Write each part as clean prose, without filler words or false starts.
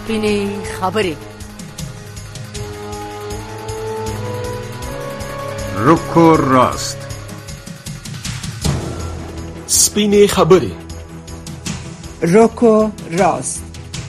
سپینې خبرې. روکو راست. سپینې خبرې. روکو راست.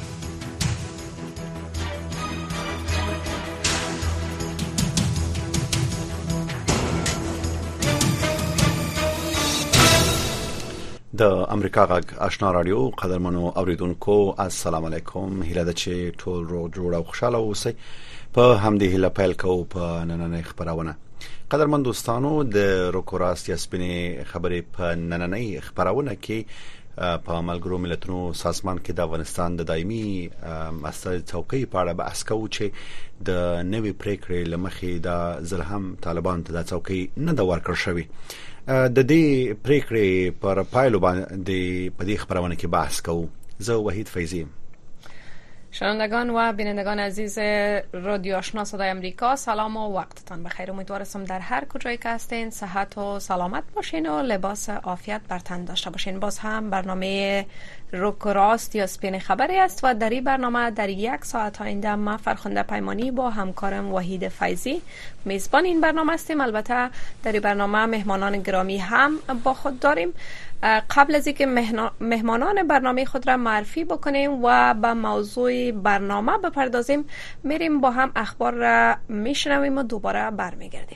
د امریکا غږ آشنا رادیو قدرمنو اوریدونکو السلام علیکم. هیله ده چې ټول روغ جوړ او خوشاله اوسئ. په همدې هیله پیل کوو په نننۍ خبرونه. قدرمن دوستانو، د روکو راست یا سپینې خبرې په نننۍ خبرونه کې په ملګرو ملتونو سازمان کې د افغانستان د دایمي استازي څوکۍ په اړه بحث کوو چې د نوې پریکړې لمخې د زلهم طالبان ته د څوکۍ نه د ورکړ شوی. د دې پریکړې پر پایلو باندې په دې خبرونه کې بحث کوو. زه وحید فیضی. شنوندگان و بینندگان عزیز رادیو آشنا صدای امریکا، سلام و وقتتان بخیر. امیدوارم در هر کجایی که هستین صحت و سلامت باشین و لباس عافیت بر تن داشته باشین. باز هم برنامه روکو راست یا سپین خبری است و در این برنامه در 1 ساعت آینده ما فرخنده پیمانی با همکارم وحید فیضی میزبان این برنامه هستیم. البته در این برنامه مهمانان گرامی هم با خود داریم. قبل از اینکه مهمانان برنامه خود را معرفی بکنیم و به موضوع برنامه بپردازیم، میریم با هم اخبار را میشنویم و دوباره برمیگردیم.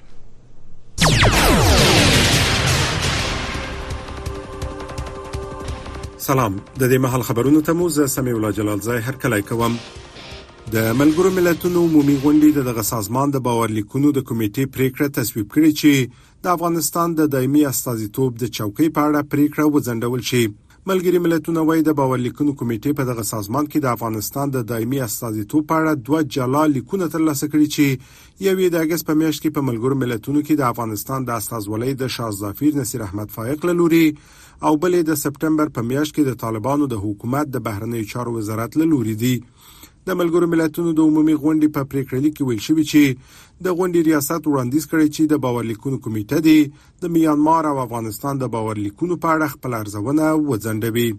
سلام، د دې محل خبرونو ته مو زه سمیع الله جلال زای هر کله کوم. د ملګرو ملتونو عمومي غونډې دغه سازمان د باورلیکونو د کمیټې پریکړه تصویب کړې چې د افغانستان د دایمي استازیتوب د چوکۍ په اړه پریکړه وځنډول شي. ملګري ملتونه وايي د باورلیکونو کمیټې په دغه سازمان کې د افغانستان د دایمي استازیتوب په اړه 2 جلا لیکونه ترلاسه کړي چې یوې د اگست په میاشت کې په ملګرو ملتونو کې د افغانستان د استازولۍ د شاه ظفیر نصیر احمد فائق له لوري او بلې د سپټمبر په میاشت کې د طالبانو د حکومت د بهرنیو چارو وزارت له لوري دي. د ملګرو ملتونو د عمومي غونډې په پریکړه لیک کې ویل شوی چې د غونډې ریاست وړاندیز کړی چې د باورلیکونو کمیټه دی د میانمار او افغانستان د باورلیکونو په اړه خپل ارزونه وځنډوي.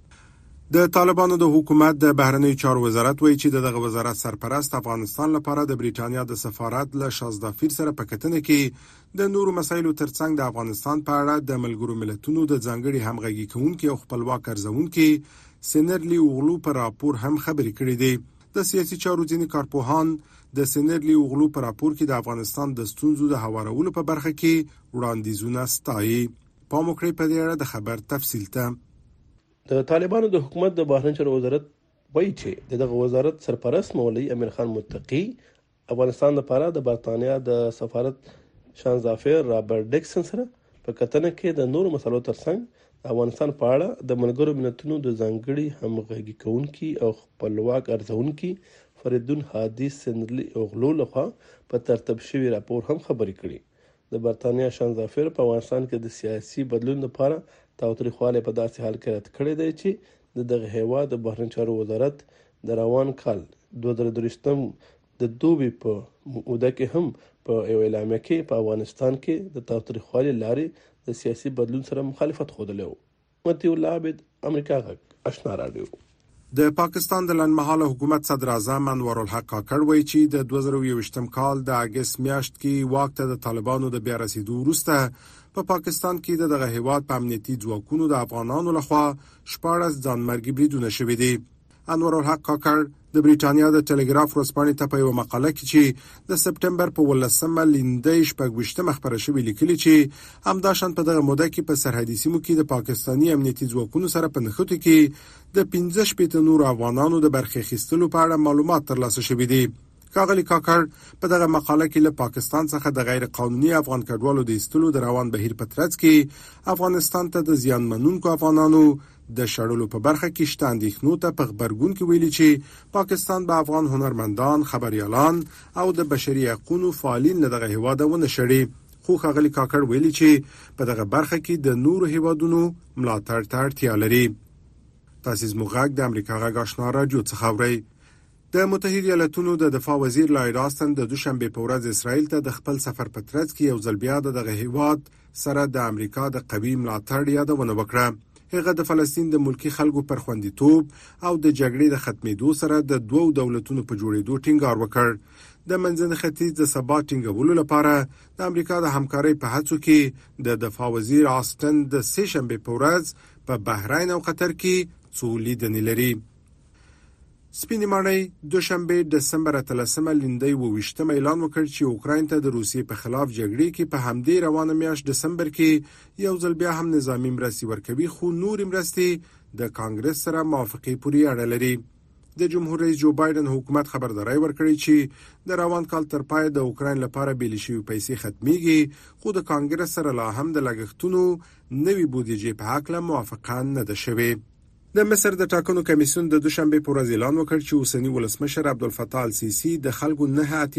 د طالبانو د حکومت د بهرنیو چارو وزارت وایي چې دغه وزارت سرپرست افغانستان لپاره د بریټانیا د سفارت له شاه ظفیر سره په کتنه کې د نورو مسایلو ترڅنګ د افغانستان په اړه د ملګرو ملتونو د ځانګړي همغږي کوونکي او خپلواک ارزونکي سینرلی اوغلو پر راپور هم خبرې کړې دي. د سیاسي چارو ځینې کارپوهان د سینرلی اوغلو پر راپور کې د افغانستان د ستونزو د هوارولو په برخه کې وړاندیزونه ستایي. پام وکړئ په دې اړه د خبر تفصیل ته. د طالبانو د حکومت د بهرنیو چارو وزارت وایي چې دغه وزارت سرپرست مولوي امیر خان متقی افغانستان لپاره د برتانیا د سفارت شان ظفیر رابرټ ډیکسن سره په کتنه کې د نورو مسلو ترڅنګ افغانستان په اړه د ملګرو ملتونو د ځانګړي همغږي کوونکي او خپلواک ارزونکي فریدون هادي سینرلی اوغلو لخوا په ترتیب شوی راپور هم خبرې کړي. د برتانیا شان ظفیر په افغانستان کې د سیاسي بدلون لپاره تاوتریخوالی په داسې حال کې رد کړی دی چې دغه هیواد د بهرنیو چارو وزارت د روان کال 2023 د دوبي په موده کې هم په یو اعلامیه کې په افغانستان کې د تاوتریخوالي لارې د سیاسي بدلون سره مخالفت خوده و. متي الله عبد امریکا غږ آشنا رادیو. د پاکستان د لنډمهاله حکومت صدر اعظم انور الحق کاکړ وایي چې د 2023 کال د اگست میاشت کې واک ته د طالبانو د بیا رسیدو وروسته په پاکستان کې دغه هیواد په امنیتي ځواکونو د افغانانو لخوا 14 ځانمرګي بریدونه شوي دي. انور الحق کاکړ د بریټانیا د ټلګراف ورځپاڼې ته په یو مقاله کې چې د سپټمبر په 18مه لیندۍ شپږ خبره شوې لیکلي چې همداشان په دغه موده کې په سرحدي سیمو کې د پاکستاني امنیتي ځواکونو سره په نښتو کې د 15 نور افغانانو د برخې اخیستلو په اړه معلومات ترلاسه شوي دي. ښاغلي کاکړ په دغه مقاله کې له پاکستان څخه د غیر قانوني افغان کډوالو د ایستلو د روان بهیر په ترڅ کې افغانستان ته د زیان منونکو افغانانو د شړلو په برخه کې شته اندېښنو ته په خبرګون کې ویلي چې پاکستان به افغان هنرمندان، خبريالان او د بشري حقوقو فعالین له دغه هیواده ونه شړي. خو ښاغلي کاکړ ویلي چې په دغه برخه کې د نورو هیوادونو ملاتړ ته اړتیا لري. تاسو زموږ غږ د امریکا غږ آشنا رادیو څخه اورئ. د متحده ایالاتونو د دفاع وزیر لایډ آستن د دوشنبه په ورځ اسرائیل ته د خپل سفر په ترڅ کې یو ځل بیا دغه هیواد سره د امریکا د قوي ملاتړ یادونه وکړه. هغه د فلسطین د ملکی خلکو پر خوندیتوب او د جګړې د ختمېدو سره د دوو دولتونو په جوړېدو ټینګار وکړ. د منځني ختیځ د ثبات ټینګولو لپاره د امریکا د همکارۍ په هڅو کې د دفاع وزیر آستن د سه شنبه په ورځ په بحرین او قطر کې څو لیدنې لري. سپینې ماڼۍ دوشنبه دسمبر 13 لیندۍ وویشتم اعلان وکړ چې اوکراین ته د روسیې په خلاف جګړې کې په همدې روانه میاشت دسمبر کې یو ځل بیا هم نظامی مرستې ورکوي، خو نور مرستې د کانګرس سره موافقې پورې اړه لري. د جمهور رئیس جو بایدن حکومت خبرداري ورکړي چې د روان کال تر پای د اوکراین لپاره بیل شوی پیسې ختميږي، خو د کانګرس سره لا هم د لګښتونو نوي بودیجې په حق له موافقه نه ده شوې. د مصر د ټاکنو کمیسیون د دوشنبه په ورځ اعلان وکړ چې اوسنی ولسمشر عبدالفتاح السیسی د خلکو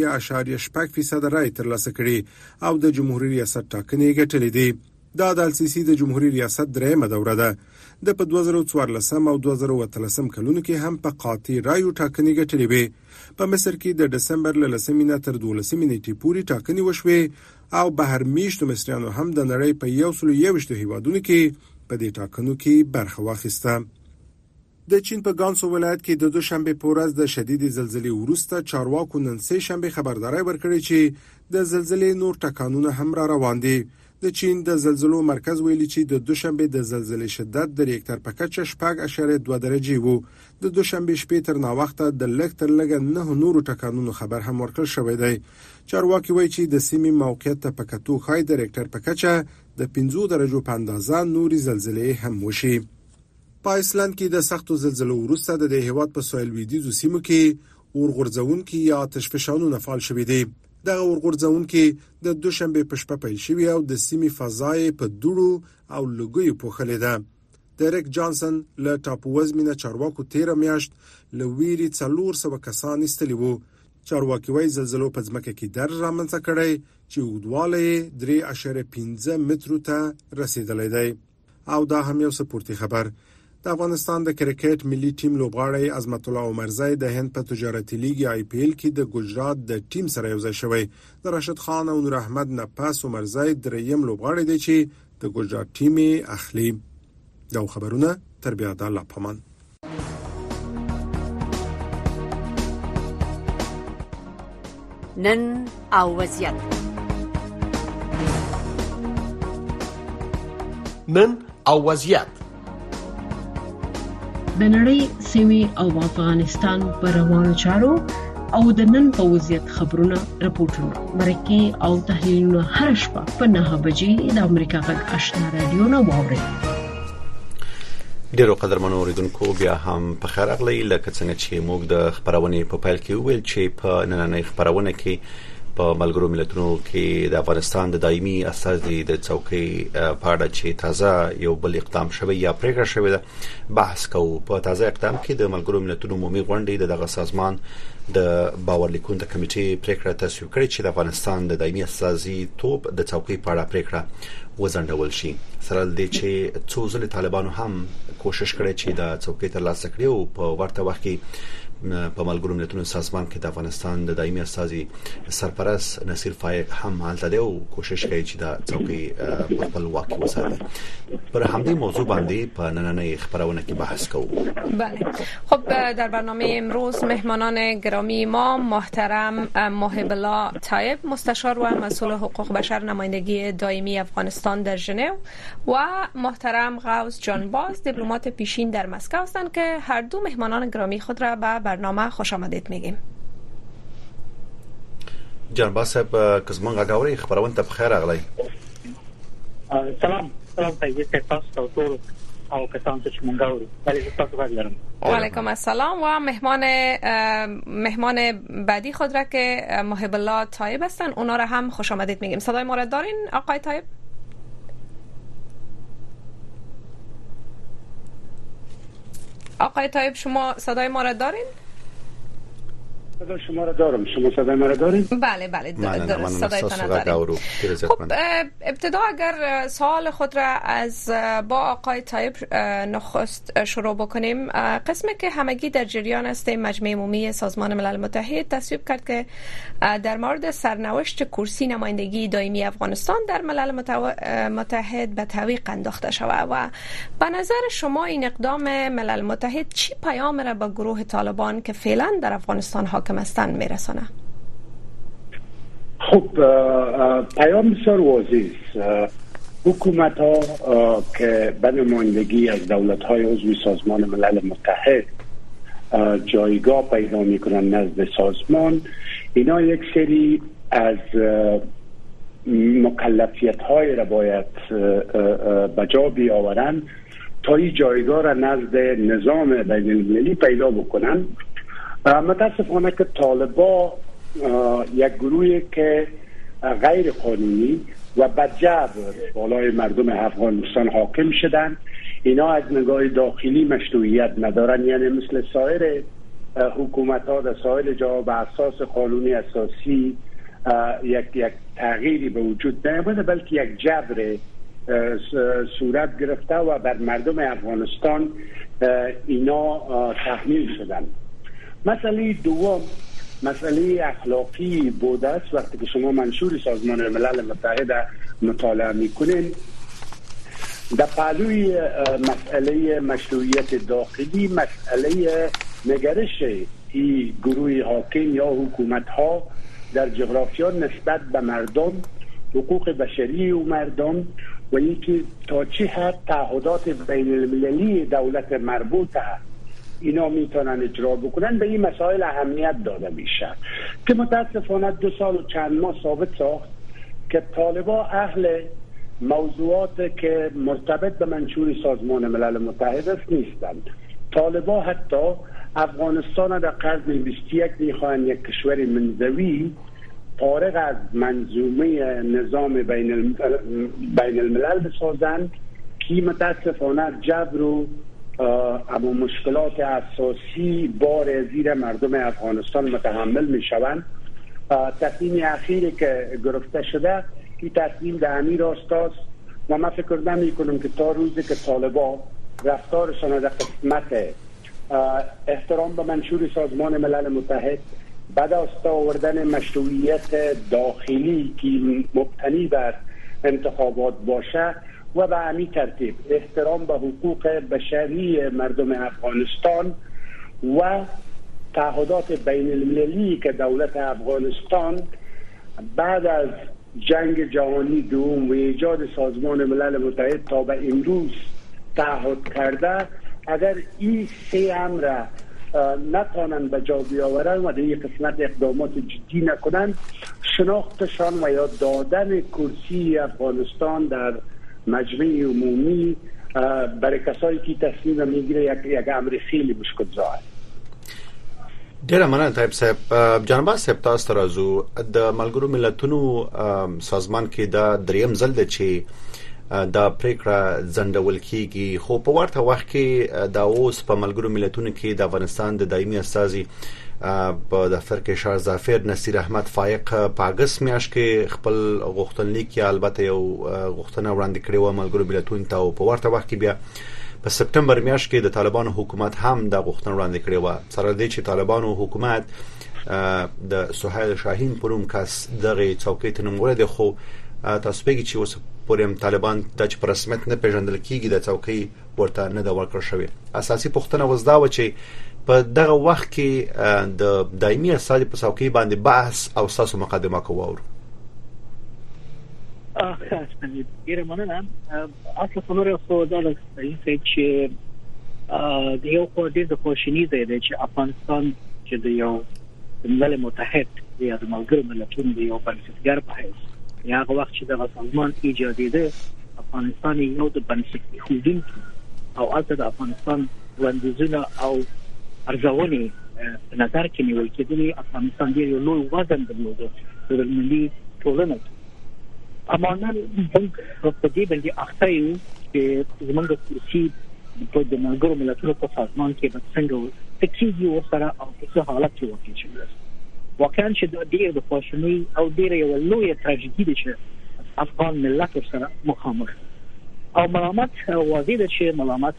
9.8% رای ترلاسه کړي او د جمهوریت ریاست ټاکنې ګټلې دي. دا د السیسی د جمهوریت ریاست درېمه دوره ده. د په 2014 او 2013 کلونو کې هم په قاطع رایو ټاکنې ګټلې وي. په مصر کې د دسمبر له 10 تر 12 نیټې پورې ټاکنې وشوې او بهر میشتو مصریانو هم د نړۍ په 121 هیوادونو کې په دې ټاکنو کې برخه واخیسته. د چین په ګانسو ولایت کې د دوشنبه په ورځ د شدید زلزلې وروسته چارواکو نن سه شنبه خبرداري ورکړې چې د زلزلې نور ټکانونه هم را روان دي. د چین د زلزلو مرکز ویلي چې د دوشنبه د زلزلې شدت د ریکټر په کچه 4.2 درجې وو. د دوشنبه شپې تر ناوخته د لږ تر لږه 9 نورو ټکانونو خبر هم ورکړل شوی دی. چارواکي وایي چې د سیمې موقعیت ته په کتو خای د ریکټر په کچه د 15 درجو په اندازه نوري زلزلې هم وشي. په ایسلند کې د سختو زلزلو وروسته د هیواد په سویل لویدیځو سیمو کې اورغورځونکي یا آتشفشانونه فعال شوي دي. دغه اورغورځونکي د دوشنبه په شپه پیل شوي او د سیمې فضای په دوړو او لوګیو پوښلې ده. ډیرک جانسن له ټاپو وزمینه چارواکو 13 میاشت له ویری 400 کسان استلی وو. چارواکي وايي زلزلو په ځمکه کې درز رامنځته کړی چې اوږدوالی 3.15 مترو ته رسیدلی دی. او دا هم یو سپورتي خبر. د افغانستان د کرکټ ملي ټیم لوبغاړی عظمت الله عمرزی د هند په تجارتي لیګ IPL کې د ګجرات د ټیم سره یوځای شوی. د راشد خان او نور احمد نه پاس عمرزی دریم لوبغاړی دی چې د ګجرات ټیم اخلي. دا خبرونه تر بیا د الله پامان. نن او وضعیت. نن او وضعیت. د نړۍ سیمې او افغانستان پر روانو چارو او د نن په وضعیت خبرونه، راپورټونه، مرکې او تحلیلونه هر شپه په 9 بجې د امریکا غږ آشنا رادیو نه واورئ. ډیرو قدرمنو اوریدونکو بیا هم په خیر اغلی. لکه څنګه چې موږ د خبرونې په پیل کې ویل چې په نننۍ خبرونه کې په ملګرو ملتونو کې د افغانستان د دایمي استازي د څوکۍ په اړه چې تازه یو بل اقدام شوی یا پریکړه شوی ده بحث کوو. په تازه اقدام کې د ملګرو ملتونو عمومي غونډې دغه سازمان د باور لیکونو د کمیټې پریکړه تصویب کړې چې د افغانستان د دایمي استازي توپ د څوکۍ په اړه پریکړه وزندول شي. سره دې چې څو ځله طالبانو هم کوشش کړی چې د څوکۍ ترلاسه کړي او په ورته وخت کې په ملګرو ملتونو سازمان کې د افغانستان د دایمي استازي سرپرست نصیر فائق هم حالت دی او کوشش کوي چې د څوکۍ په خپل واکي وساتي. پر همدې موضوع باندې په نننۍ خبرونه کې بحث کوو. بله، خب در برنامه امروز مهمانان گرامی ما محترم محب الله طایب، مستشار و مسئول حقوق بشر نمایندگی دائمی افغانستان در ژنو، و محترم غوث جانباز، دیپلمات پیشین در مسکو هستند که هر دو مهمانان گرامی خود را به برنامه خوش آمدید میگیم. جانباز صاحب که زمونږ غاوري خبرونه ته بخیر اغلی. سلام طیب تاسو ټول او کسان چې مونږ غواړو. ولی تاسو غواړم. و علیکم السلام. و مهمان بعدی خود را که محب الله طایب هستن اونا را هم خوش آمدید میگیم. صدای ما را دارین آقای طایب؟ آقای طایب شما صدای ما را دارین؟ صدا شما را دارم. شما صدای من را دارید؟ بله درست صدایتان داریم. خب ابتدا اگر سوال خود را از با آقای طایب نخست شروع بکنیم. قسمی که همگی در جریان است مجمع عمومی سازمان ملل متحد تصویب کرد که در مورد سرنوشت کرسی نمایندگی دائمی افغانستان در ملل متحد به تعویق انداخته شود و به نظر شما این اقدام ملل متحد چی پیام را به گروه طالبان که فعلا در افغانستان حاکم هستند میرسانه؟ خب پیام بسیار واضح است. حکومت ها که به نمایندگی از دولت های عضو سازمان ملل متحد جایگاه پیدا میکنن نزد سازمان، اینا یک سری از مکلفیت های را باید بجا بیاورن تا این جایگاه را نزد نظام بین المللی پیدا بکنن. متاسفانه که طالبا یک گروهی که غیر قانونی و بدجبر بالای مردم افغانستان حاکم شدن، اینا از نگاه داخلی مشروعیت ندارن، یعنی مثل سایر حکومت ها در سایر جا به اساس قانونی اساسی یک تغییری به وجود نیامده، بلکه یک جبر صورت گرفته و بر مردم افغانستان اینا تحمیل شدن. مسئله دوم مسئله اخلاقی بوده است. وقتی که شما منشور سازمان ملل متحد مطالعه میکنین، در پهلوی مسئله مشروعیت داخلی، مسئله نگرش این گروه حاکم یا حکومت ها در جغرافیا نسبت به مردم، حقوق بشری و مردم و یکی تا چه حد تعهدات بین المللی دولت مربوطه اینا میتونن اجرا بکنن، به این مسائل اهمیت داده میشه که متاسفانه 2 سال و چند ماه ثابت ساخت که طالبا اهل موضوعات که مرتبط به منشور سازمان ملل متحد است نیستند. طالبا حتی افغانستان در قرن 21 میخوان یک کشور منزوی فارغ از منظومه نظام بین الملل بسازند که متاسفانه جبر و اما مشکلات اساسی بار زیر مردم افغانستان متحمل می شوند. تصمیم اخیری که گرفته شده این تصمیم در همین راستاست و من فکر نمی کنم که تا روزی که طالبا رفتارشان در قسمت احترام به منشور سازمان ملل متحد، به دست آوردن مشروعیت داخلی که مبتنی بر انتخابات باشه و به همین ترتیب احترام به حقوق بشری مردم افغانستان و تعهدات بین المللی که دولت افغانستان بعد از جنگ جهانی دوم و ایجاد سازمان ملل متحد تا به امروز تعهد کرده، اگر این 3 امر نتوانند به جا بیاورند و در این قسمت اقدامات جدی نکنند، شناختشان و یا دادن کرسی افغانستان در مجمع عمومی برای کسایی که تصمیم میگیره یک امر خیلی مشکل زاید. ډیره مننه طیب صاحب. جناب صاحب تاسو ترازو د ملګرو ملتونو سازمان کې دا دریم ځل دی چې دا پریکړه ځنډول کیږي، خو په ورته وخت کې دا اوس په ملګرو ملتونو کې د افغانستان د دایمي استازي په دفتر کې شاه ظفر نصیر احمد فائق په اگست میاشت کې خپل غوښتنلیک یا البته یو غوښتنه وړاندې کړې و ملګرو ملتونو ته، او په ورته وخت کې بیا په سپتمبر میاشت کې د طالبانو حکومت هم د غوښتنه وړاندې کړې و، سره دې چې طالبانو حکومت د سهیل شاهین پروم کس دغه څوکۍ ته نوموړی دی، خو تاسو پیږي چې اوس پورې طالبان د په رسمیت نه پیژندل کیږي، د څوکۍ ورته نه د ورکړ شوی. اساسي پوښتنه وزدا و چې په دغه وخت کې د دایمي استازي په څوکۍ باندې بحث او تاسو مقدمه کوو. خاصه ډیره مننه. اصل خبره خو دا ده چې د یو خو د خوشنی دی چې افغانستان چې د یو ملل متحد یا د ملګرو ملتونو د یو بنسټګر په حیث یا هغه وخت چې د سازمان ایجادیده افغانستان یو د بنسټ خودونکو او البته د افغانستان وړاندیزونه او ارزونې په نظر کې نیول کېدلې، افغانستان ډېر یو لوی وزن درلوده د ملي ټولنې. اما نن موږ په دې باندې اخته یو چې زموږ کرسي په د ملګرو ملتونو په سازمان کې به څنګه تکیږي ورسره او په څه حالت کې واقع شي. واقعا چې د ډیر د خوشنوي او ډیر یو لوی تراژیدي ده چې افغان ملت سره مخامخ او ملامت واضح ده چې ملامت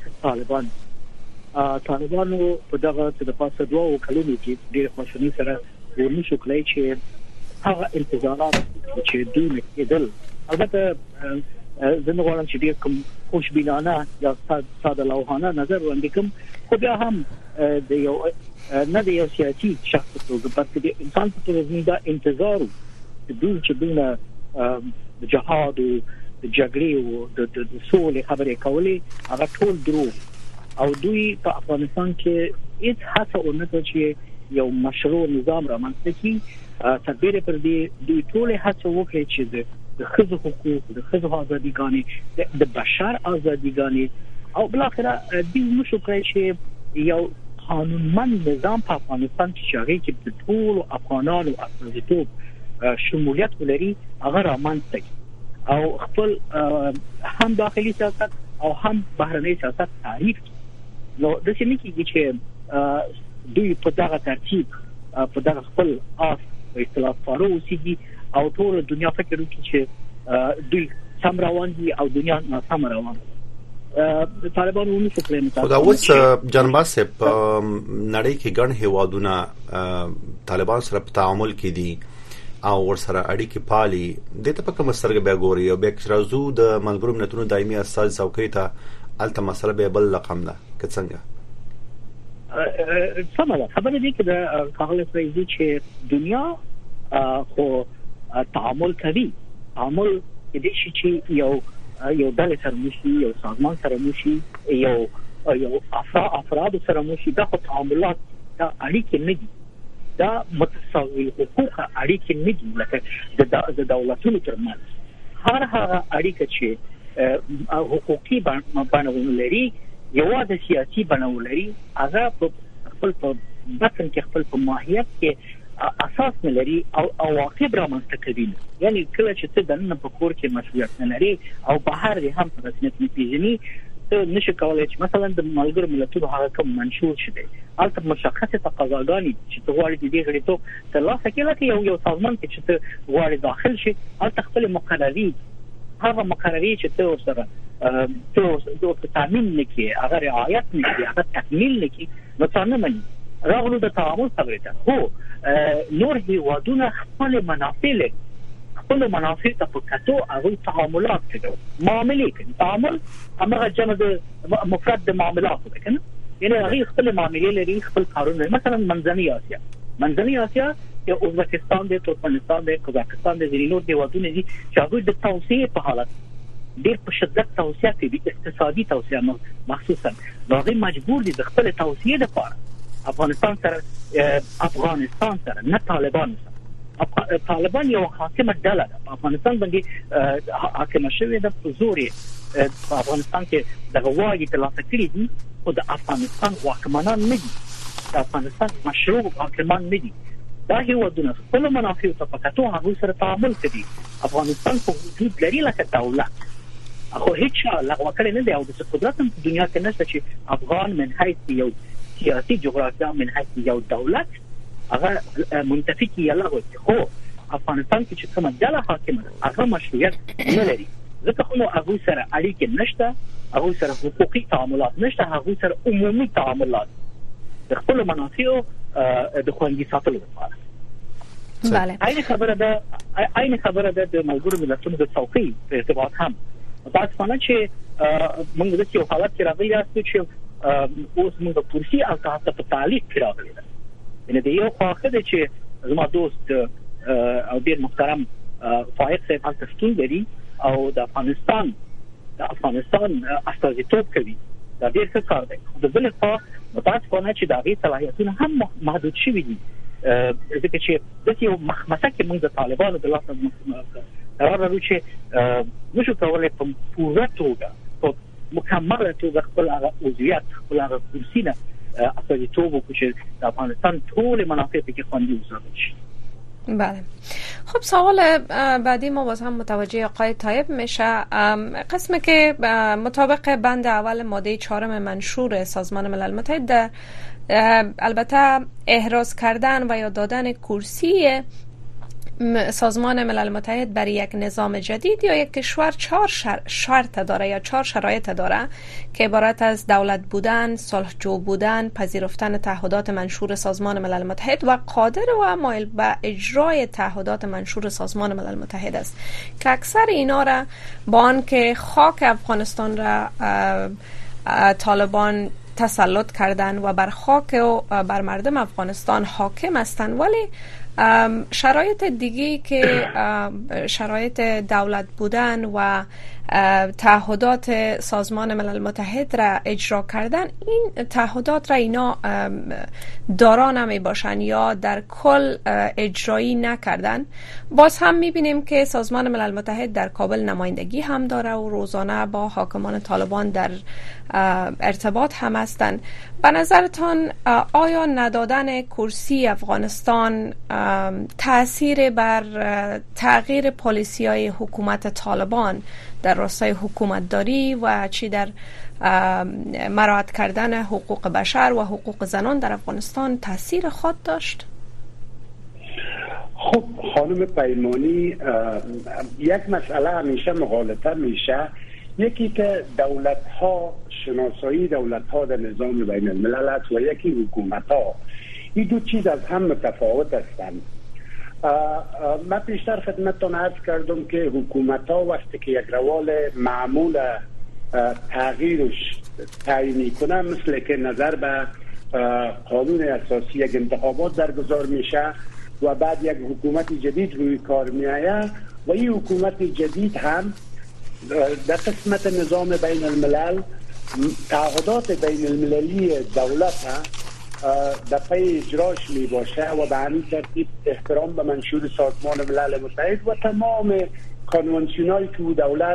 طالبانو په دغه د پاسه دوه کلونو کې ډیر خوشنوي سره ورنشو کړی چې هغه انتظارات چې دوی کېدل البته زه نه غواړم چې ډیر کوم خوشبینانه یا ساده لوحانه نظر وړاندې کوم خو بیا هم د یو نه د یو سیاسي شخص په توګه بلکې د انسان په توګه دا انتظار د دوی چې دونه د جهاد او د جګړې او د سولې خبرې کولې هغه ټول دروغ او دوی په افغانستان کې هیڅ هڅه ونه کړې چې یو مشروع نظام رامنځته کړي تدبیر پر دې دوی ټول هڅه وکړي چې د ښځو حقوق د ښځو ازاديګانې د بشر ازاديګانې او بل اخره دوی نشو کړی چې یو قانونمند نظام په افغانستان کې شاري چې د ټول افغانانو استازیتوب شمولیت ولري هغه رامنځته او خپل هم داخلي سیاست او هم بهرنی سیاست تعریف نو د څه نکیږي چې دوی په دغه ترتیب په دغه خپل آس په اصطلاح فارو اوسېږي او ټول دنیا فکر وکړي چې دوی سم روان دي او دنیا ناسم روان د طالبانو ونشو کړی خو دا اوس جنباس په نړۍ کې ګڼ هیوادونه طالبان سره په تعامل کې دي او ورسره اړیکې پالي د ته په کوم سترګه به ګوري او به راځو د ملګرو ملتونو دایمي استاد څوکۍ ته الته مسله به بل رقم ده که څنګه سمه خبره دي چې د کاغله فريزي چې دنیا خو تعامل کوي تعامل دې شي چې یو ډله سره موشي یو سازمان سره موشي یو افراد سره موشي دا خو تعاملات دا اړیکې نه دي دا متساوي حقوق اړیکې نه دي لکه د دولتونو ترمنځ هر هغه اړیکه چې حقوقي باندې لري یوازې سیاسي باندې لري هغه خپل په بطن کې خپل په ماهیت کې اساس نه لري او عواقب رامنځته کوي یعنی کله چې څه دنه په کور کې مسؤلیت نه لري او بهر دې هم په رسمیت نه پیژني ته نشي کولای چې مثلا د ملګرو ملتونو هغه کوم منشور شته البته مشخصه تقاضاګانې چې ته غواړې دې غړیتوب ترلاسه کړي لکه یو سازمان کې چې ته غواړې داخل شي البته خپل مقرري هغه مقرري چې ته ورسره ته تامین نکي هغه رعایت نکي هغه تکمیل نکي نو څنګه مني راغلو د تعامل خبره ده هو نور هیوادونه خپل منافع لري خپل منافع ته په کتو هغه تعاملات کوي معاملې کوي تعامل هغه جمع د مفرد د معاملات ده کنه یعنی هغه خپل معاملې لري خپل کارونه مثلا منځنۍ اسیا یا ازبکستان د ترکمنستان د قزاقستان د نور هیوادونه دي چې هغه د توسعه په حالت ډېر په شدت توسعه کوي اقتصادي توسعه مخصوصا هغه مجبور دي د خپل توسعه لپاره افغانستان سره نه طالبان یو حاکمه ډله ده افغانستان باندې حاکمه شوې ده په زور په افغانستان کې د غواړي ترلاسه کړي دي خو د افغانستان واکمنان نه دي د افغانستان مشروع حاکمان نه دي دا هیوادونه خپل منافع ته پکاتو هغه سره تعامل کوي افغانستان په وجود لري لکه دولت خو هیڅ لغوه کړي نه دی او د قدرت په دنیا کې نشته چې افغان من حیث یو سیاسي جغرافیا من حیث یو دولت هغه منتفي کی لغوه خو افغانستان کې چې کومه ډله حاکمه ده هغه مشروعیت نه لري ځکه خو هغه سره اړیکې نشته هغه سره حقوقي تعاملات نشته هغه سره عمومي تعاملات د خپل منافع د خوندي ساتلو لپاره بله عین خبره ده د ملګرو ملتونو د څوکۍ په ارتباط هم تاسو باندې چې موږ د یو حالت کې راغلي یاست چې اوس موږ د کرسي او تاسو په تعلیق کې راغلي ده یعنی د یو خواخه ده چې زما دوست او ډیر محترم فائق صاحب هلته ستون لري او د افغانستان استازیتوب کوي دا ډیر څه کار دی د بل خوا متاسفانه چې د هغې صلاحیتونه هم محدود شوي دي ځکه چې داسې یو مخمسه کې موږ د طالبانو د لاسه قرار لرو چې نشو کولی په پوره توګه په مکمله توګه خپل هغه عضویت خپل هغه کرسي نه استازیتوب وکړو چې د افغانستان ټول منافع پکې خوندي وساتل شي بله خب سوال بعدی ما باز هم متوجه آقای طایب میشه. قسمی که مطابق بند اول ماده 4 منشور سازمان ملل متحد البته احراز کردن و یا دادن کرسی سازمان ملل متحد برای یک نظام جدید یا یک کشور 4 شرط داره یا 4 شرایط داره که عبارت از دولت بودن، صلحجو بودن، پذیرفتن تعهدات منشور سازمان ملل متحد و قادر و مایل به اجرای تعهدات منشور سازمان ملل متحد است که اکثر اینا را با آنکه خاک افغانستان را طالبان تسلط کردن و بر خاک و بر مردم افغانستان حاکم هستند، ولی شرایط دیگی که شرایط دولت بودن و تعهدات سازمان ملل متحد را اجرا کردن، این تعهدات را اینا دارا نمی باشن یا در کل اجرایی نکردن. باز هم میبینیم که سازمان ملل متحد در کابل نمایندگی هم داره و روزانه با حاکمان طالبان در ارتباط هم هستند. به نظرتان آیا ندادن کرسی افغانستان تأثیر بر تغییر پالیسی‌های حکومت طالبان در راستای حکومت داری و چی در مراعات کردن حقوق بشر و حقوق زنان در افغانستان تأثیر خود داشت؟ خب خانم پیمانی، یک مسئله همیشه مغالطه میشه، یکی که دولت ها، شناسایی دولت ها در نظام بین الملل است و یکی حکومت ها. این دو چیز از هم متفاوت هستند. من پیشتر خدمتتان عرض کردم که حکومت ها وقتی که یک روال معمول تغییرش تعیین کنه، مثل که نظر به قانون اساسی یک انتخابات برگزار میشه و بعد یک حکومت جدید روی کار میآید و این حکومت جدید هم در قسمت نظام بین الملل تعهدات بین المللی دولت در پی اجراش می باشه و به همین ترتیب احترام به منشور سازمان ملل متحد و تمام کنوانسیونایی که دولت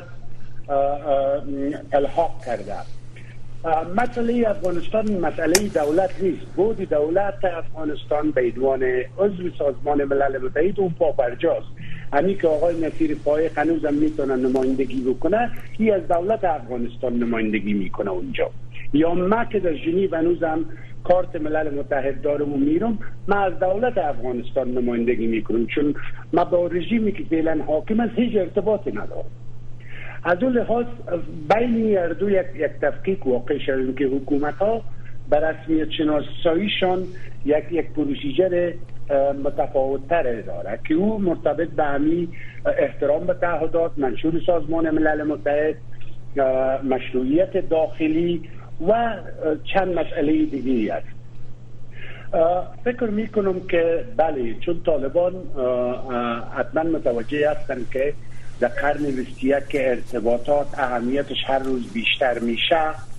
الحاق کرده. مسئله افغانستان مسئله دولت نیست. بود دولت افغانستان به عنوان عضو سازمان ملل متحد اون پابرجاست. همین که آقای نصیر فائق هنوزم میتونه نمایندگی بکنه، این از دولت افغانستان نمایندگی میکنه اونجا. یا من که در ژنو هنوزم کارت ملل متحد دارم و میرم، من از دولت افغانستان نمایندگی میکنم، چون من با رژیمی که فعلا حاکم است هیچ ارتباطی ندارم. از اون لحاظ بین هر دو یک تفکیک واقع شد که حکومت ها بر رسمیت شناساییشان یک پروسیجر متفاوت‌تر داره که او مرتبط به همین احترام به تعهدات منشور سازمان ملل متحد، مشروعیت داخلی و چند مسئله دیگری است. فکر میکنم که بله، چون طالبان حتما متوجه هستند که در قرن 21 که ارتباطات اهمیتش هر روز بیشتر میشه،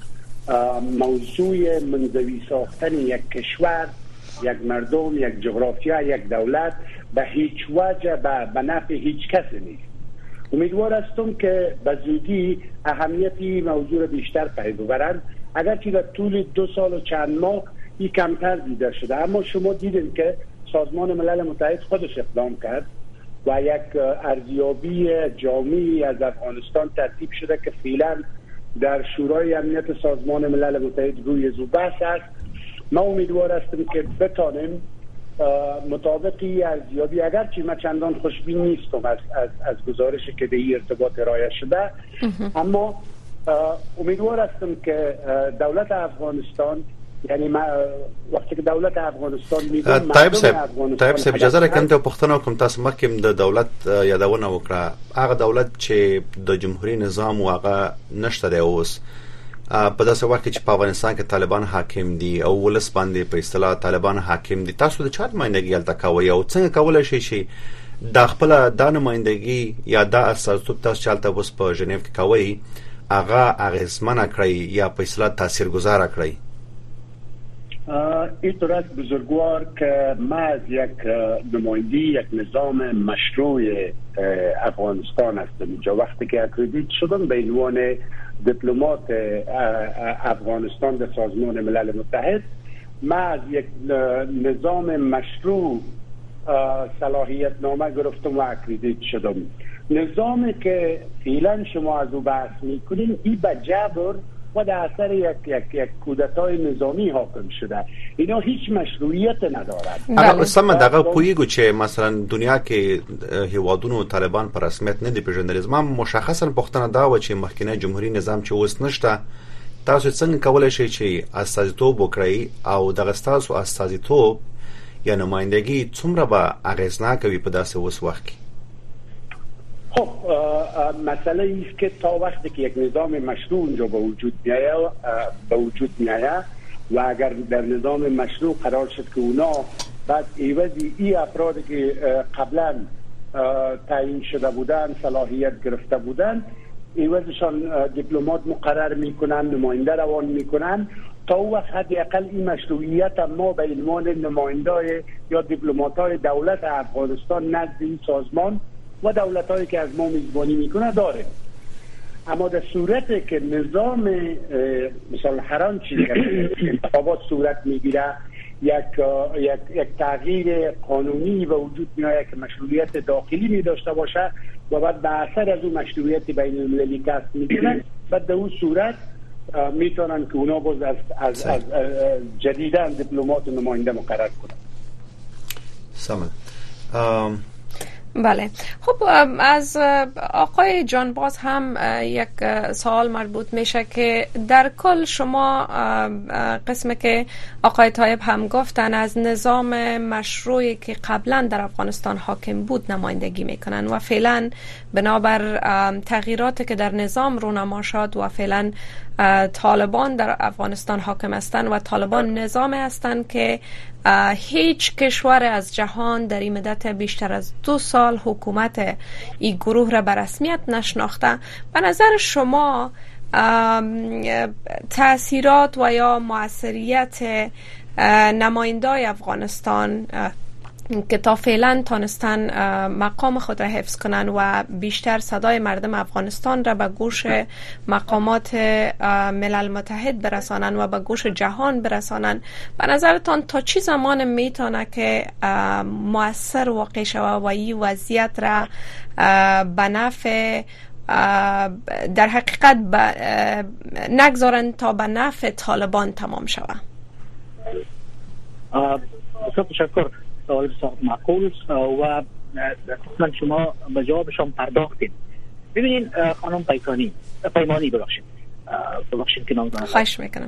موضوع منزوی ساختن یک کشور، یک مردم، یک جغرافیا، یک دولت به هیچ وجه به نفع هیچ کسی نیست. امیدوار هستم که به زودی اهمیتی موضوع بیشتر پی ببرند، اگرچه در طول 2 سال و چند ماه این کمتر دیده شده، اما شما دیدین که سازمان ملل متحد خودش اقدام کرد و یک ارزیابی جامعی از افغانستان ترتیب شده که فعلا در شورای امنیت سازمان ملل متحد روی بحث است. ما امیدوار هستیم که بتانیم مطابقی ارزیابی، اگرچه من چندان خوشبین نیستم از گزارشی که به این ارتباط ارائه شده، اما امیدوار هستم که دولت افغانستان، یعنی وقتی که دولت افغانستان میگم طيب صاحب اجازه راکړئ ته پښتنه کوم تاسو مخکې د دولت یادونه وکړه. هغه دولت چې د جمهوریت نظام واغه نشته دی اوس په داسې وخت چې په افغانستان کې طالبان حاکم دي او ولس باندې په اصطلاح طالبان حاکم دي، تاسو د چا نمائندګي هلته کوئ او څنګه کولای شئ چې د خپل د نمائندګي یا د استازیتوب تاسو چې هلته اوس په ژنیو کې کوئ هغه اغیزمنه کړئ یا په اصطلاح تاثیرگذار کړئ؟ اینطور است بزرگوار که ما از یک نمایندی یک نظام مشروع افغانستان هستم اینجا. وقتی که اکریدیت شدم به عنوان دیپلمات افغانستان در سازمان ملل متحد، ما از یک نظام مشروع صلاحیت نامه گرفتم و اکریدیت شدم. نظامی که فعلا شما از او بحث میکنین این به جبر و در اثر یک کودتای نظامی حاکم شده. اینا هیچ مشروعیت ندارد. اگر سم دغه پویګو چې مثلا دنیا کې هیوادونو طالبان پر رسمیت نه دی پیژندل، زما مشخصا پښتنه دا و چې مخکنی جمهوریت نظام چې اوس نشته، تاسو څنګه کولای شئ چې استازیتوب وکړئ او دغه تاسو استازیتوب یا نمایندگی څومره به اغیزناک وي په داسې اوس وخت کې؟ خب مسئله ایست که تا وقتی که یک نظام مشروع اونجا به وجود میآید و اگر در نظام مشروع قرار شد که اونا بعد ایوزی ای افرادی که قبلا تعیین شده بودن، صلاحیت گرفته بودن، ایوزشان دیپلمات مقرر میکنن، نماینده روان میکنن، تا او وقت حداقل این مشروعیت ما به عنوان نمایندای یا دیپلمات‌های دولت افغانستان نزد این سازمان و دولت‌هایی که از ما میزبانی میکنه داره. اما در صورتی که نظام مثلا هر آنچه که انتخابات صورت میگیره یک تغییر قانونی و وجود میآید که مشروعیت داخلی می داشته باشه و بعد به اثر از اون مشروعیت بین المللی کسب میکنن، بعد در اون صورت میتونن که اونا باز از جدیداً دیپلمات و نماینده مقرر کنن. سامان بله. خب از آقای جانباز هم یک سوال مربوط میشه که در کل شما قسمی که آقای طایب هم گفتن از نظام مشروعی که قبلا در افغانستان حاکم بود نمایندگی میکنن و فعلا بنابر تغییراتی که در نظام رونما شد و فعلا طالبان در افغانستان حاکم هستند و طالبان نظامی هستند که هیچ کشور از جهان در این مدت بیشتر از 2 سال حکومت این گروه را به رسمیت نشناخته. به نظر شما تأثیرات و یا مؤثریت نمایندای افغانستان که تا فعلا تانستن مقام خود را حفظ کنن و بیشتر صدای مردم افغانستان را به گوش مقامات ملل متحد برسانن و به گوش جهان برسانن، به نظرتان تا چی زمان میتونه که مؤثر واقع شود و این وضعیت را به نفع در حقیقت نگذارن تا به نفع طالبان تمام شود؟ بسیار تشکر. سوال بسیار معقول و اصلا شما به جوابشان پرداختید. ببینید خانم پیمانی ببخشید که نام دارم. خواهش میکنم.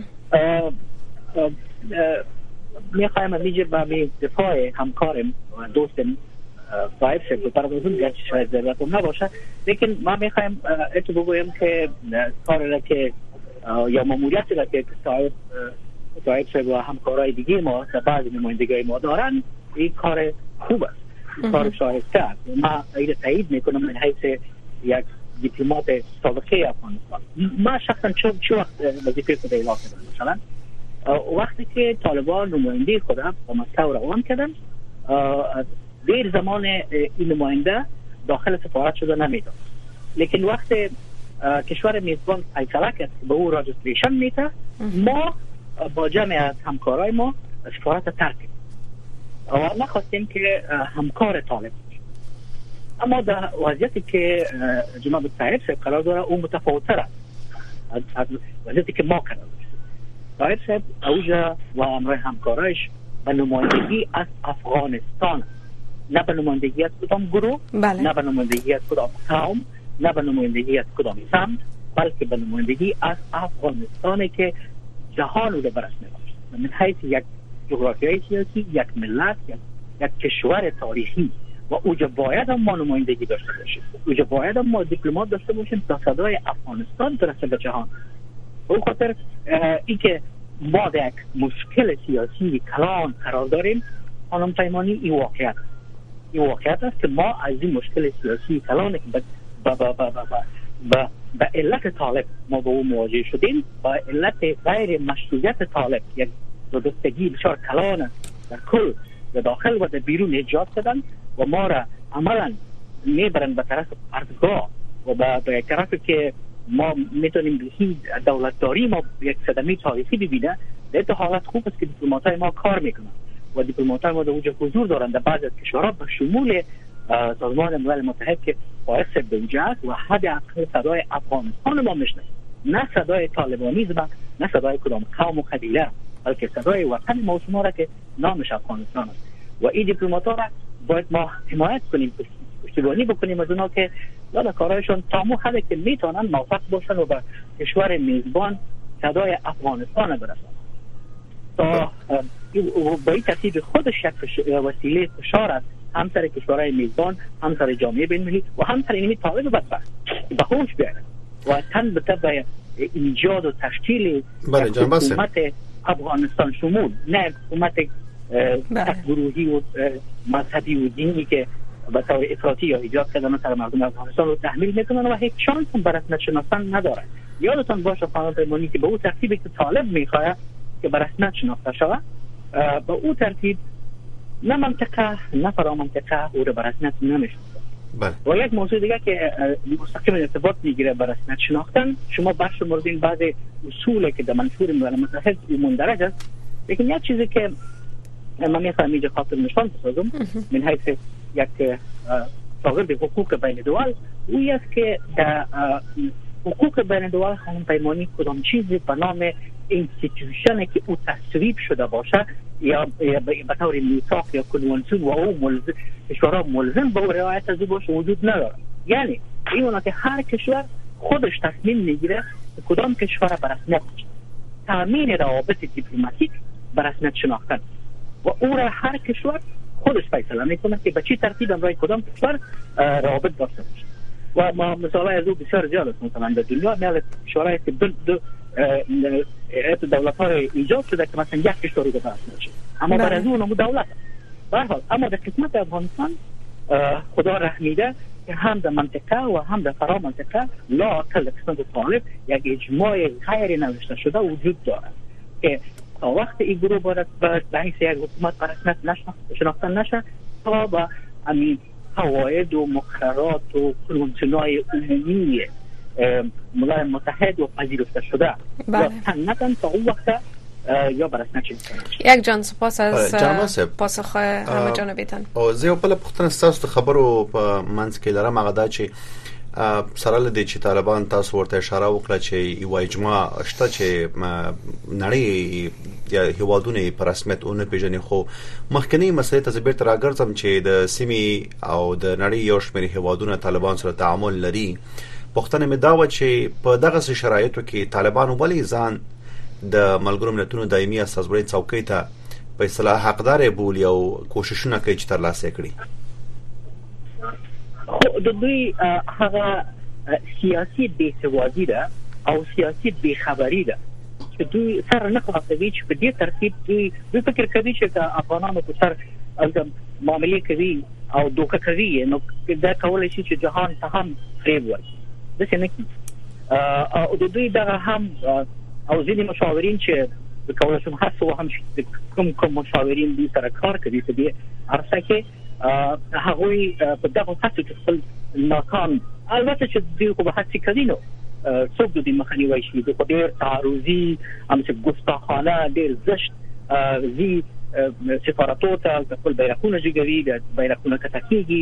میخوایم از اینجا به دفاع همکارم و دوستم صاحب شد بپردازم، گرچه شاید ضرورتم نباشه، لیکن ما میخوایم اتو بگویم که کار را که یا ماموریتی را که صاحب شد و همکارای دیگه ما در بعض نمایندگی ما دارن، این کار خوب است، کار شایسته است. ما این تایید میکنم من حیث یک دیپلمات سابقه افغانستان. ما شخصا چه وقت وظیفه خود اعلام کردم؟ مثلا وقتی که طالبان نماینده خود به مسکو روان کردن، دیر زمان این نماینده داخل سفارت شده نمیداد، لیکن وقت کشور میزبان فیصله کرد به او راجستریشن میده، ما با جمع از همکارای ما سفارت ترک و نخواستیم که همکار طالب باشیم. اما در وضعیتی که جناب صاحب صاحب قرار داره اون متفاوت‌تر است از وضعیتی که ما قرار داشتیم. صاحب صاحب اوجا و همراه همکارایش به نمایندگی از افغانستان، نه به نمایندگی از کدام گروه، نه به نمایندگی از کدام قوم، نه به نمایندگی از کدام سمت، بلکه به نمایندگی از افغانستانی که جهان رو برش می‌باشد. من حیث یک جغرافیای سیاسی، یک ملت، یک کشور تاریخی و اوجا باید هم ما نمایندگی داشته باشیم، اوجا باید هم ما دیپلمات داشته باشیم تا صدای افغانستان برسه به جهان. به خاطر ای که ما در یک مشکل سیاسی کلان قرار داریم، خانم پیمانی، این واقعیت است که ما از این مشکل سیاسی کلان که به علت طالب ما با اون مواجه شدیم، با علت غیر مشروعیت طالب یک دودستگی بسیار کلان در کل و داخل و در بیرون ایجاد کردن و ما را عملا میبرن به طرف پرتگاه و به طرف که ما میتونیم بهی دولتداری ما یک صدمه تاریخی ببینه. در این حالت خوب است که دیپلماتای ما کار میکنن و دیپلمات‌های ما در اونجا حضور دارند در بعضی از کشورها به شمول سازمان ملل متحد که باعث به اونجا است و حداقل صدای افغانستان ما میشنه، نه صدای طالبانیسم، نه صدای کدام قوم و قبیله، بلکه صدای وطن ما شما را که نامش افغانستان است. و این دیپلمات‌ها را باید ما حمایت کنیم، پشتیبانی بکنیم از اونا که در کارهایشان تا حدی که میتونن موفق باشن و به کشور میزبان صدای افغانستان برسن. تا با این ترتیب خودش یک وسیله فشار است، هم سر کشورهای میزبان، هم سر جامعه بین‌المللی و هم سر اینمی طالب بدبخت به هوش بیارن و تن به طبع ایجاد و تشکیل حکومت افغانستان شمول، نه حکومت گروهی و مذهبی و دینی که به طور افراطی یا ایجاد کردن سر مردم افغانستان رو تحمیل میکنن و هیچ شانس هم به رسمیت شناختن نداره. یادتان باشه خانم پیمانی که به اون ترتیبی که طالب میخواد که به رسمیت شناخته شود، به اون ترتیب نه منطقه نه فرامنطقه او رو به رسمیت نمیشناسه. و یک موضوع دیگه که مستقیم ارتباط میگیره به رسمیت شناختن، شما برشمردین بعض اصولی که در منشور ملل متحد مندرج است، لیکن یک چیزی که من میخوام اینجا خاطر نشان بسازم من حیث یک شاگرد حقوق بین الدول، او است که در حقوق بین الدول خانم پیمانی کدام چیزی به نام اینستیتوشنی که او تصویب شده باشه یا به طور میثاق یا کنوانسیون و او کشورها ملزم به رعایت از او باشه وجود نداره. یعنی اینه که هر کشور خودش تصمیم میگیره کدام کشور به رسمیت تامین روابط دیپلماتیک به رسمیت شناختن و او را هر کشور خودش فیصله میکنه که به چه ترتیب امرای کدام کشور روابط داشته باشه. و ما مثلا از او بسیار زیاد است، مثلا در دنیا میاد کشورهایی که دو دولت‌ها ایجاد شده که مثلا یک کشور رو داشته باشه، اما برای از اون دولت به هر حال اما در قسمت افغانستان خدا رحمیده که هم در منطقه و هم در فرا منطقه لا اقل در قسمت طالب یک اجماع غیر نوشته شده وجود دارد که تا وقت این گروه باید به حیث یک حکومت به رسمیت شناختن نشه تا به همین قواعد و مقررات و کنوانسیون‌های عمومی ملل متحد و پذیرفته شده و تنتن تا اون وقت یا به رسمیت شناختن نشه. یک جان سپاس از پاسخ همه جانبیتان. زه په پختنه تاسو خبرو په منځ کې لرم هغه دا چې سره لدی چې طالبان تاسو ورته اشاره وکړه چې یو اجماع شته چې نړۍ یا هیوادونه په رسمیت اون پیژني، خو مخکنی مسله ته بیرته راګرځم چې د سیمې او د نړۍ یو شمېر هیوادونه طالبان سره تعامل لري. پختنه مې دا و چې په دغه شرایطو کې طالبان ولې ځان د ملګرو ملتونو دایمي استازوري څوکۍ ته په اصطلاح حقدار بولي او کوششونه کوي چې ترلاسه کړي؟ د دوی هغه سیاسي بېسوادي ده او سیاسي بېخبري ده چې دوی سره نه خلاصوي چې په دې ترتیب دوی فکر کوي چې د افغانانو په سر معاملې کوي او دوکه کوي، نو دا کولی شي چې جهان ته هم فریب ورکړي. داسې نه کېږي. او د دوی دغه هم او ځینې مشاورین چې کولی شم هر څه هم کوم مشاورین دوی سره کار کوي په دې عرصه کې هغوی په دغه هڅو کې خپل ناکام، البته چې دوی خو به هڅې کوي نو څوک د دې مخنیوی شي. دوی خو ډېر تعرضي همسې ګستاخانه ډېر زشت ځي سفارتو ته خپل بیرقونه جګوي، د بیرقونه کته کېږي،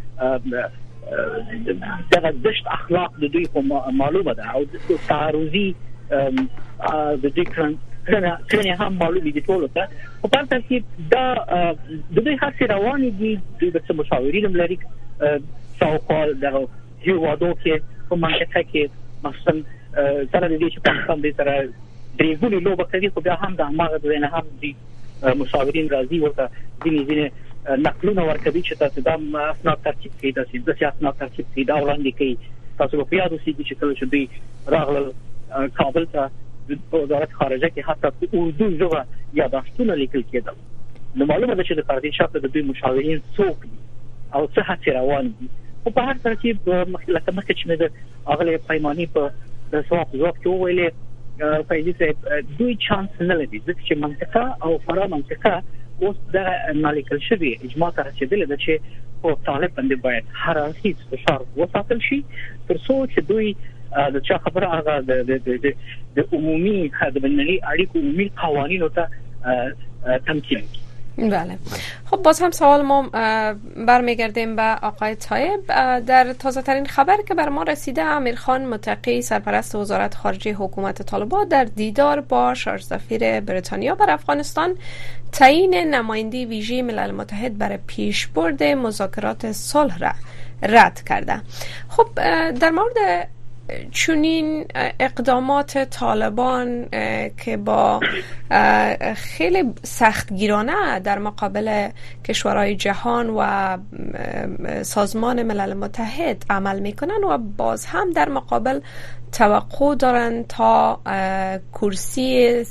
دغه زشت اخلاق د دوی خو معلومه ده او تعرضي د دوی کړنې هم معلومې دي ټولو ته. خو په ترتیب دا د دوی هڅې روانې دي. دوی د څه مشاورین هم لري شاوخوا دغه هېوادو کې په منطقه کې، مثلا سره د دې چې پاکستان دې سره درېګونې لوبه کوي، خو بیا هم د هماغه ځای نه هم دي مشاورین راځي ورته ځینې نقلونه ورکوي چې تاسو دا اسناد ترتیب کړئ، داسې اسناد ترتیب کړئ، دا وړاندې کوي. تاسو به په یاد اوسېږي چې کله چې دوی راغلل کابل ته په وزارت خارجه کې حتی په اردو ژبه یادښتونه لیکل کېدل، نو معلومه ده چې د فردي شاته د دوی مشاورین څوک دي او څه هڅې روانې دي. خو په هر ترتیب لکه مخکې چې مې د اغلې پیماني په ځواب کې وویلې فیضي صاحب دوی چانس نه لري، ځکه چې منطقه او فرا منطقه اوس دغه نالیکل شوي اجماع ته رسېدلې ده چې په طالب باندې باید هر اړخیز فشار وساتل شي تر څو چې دوی د چا خبره هغه د عمومي د بینالمللي اړیکو عمومي قوانینو ته تمکین بله. خب باز هم سوال ما برمیگردیم به آقای طایب. در تازه ترین خبر که بر ما رسیده، امیرخان متقی سرپرست وزارت خارجه حکومت طالبان در دیدار با شارژ سفیر بریتانیا بر افغانستان تعیین نماینده ویژه ملل متحد برای پیشبرد مذاکرات صلح را رد کرده. خب در مورد چنین اقدامات طالبان که با خیلی سختگیرانه در مقابل کشورهای جهان و سازمان ملل متحد عمل میکنن و باز هم در مقابل توقع دارن تا کرسی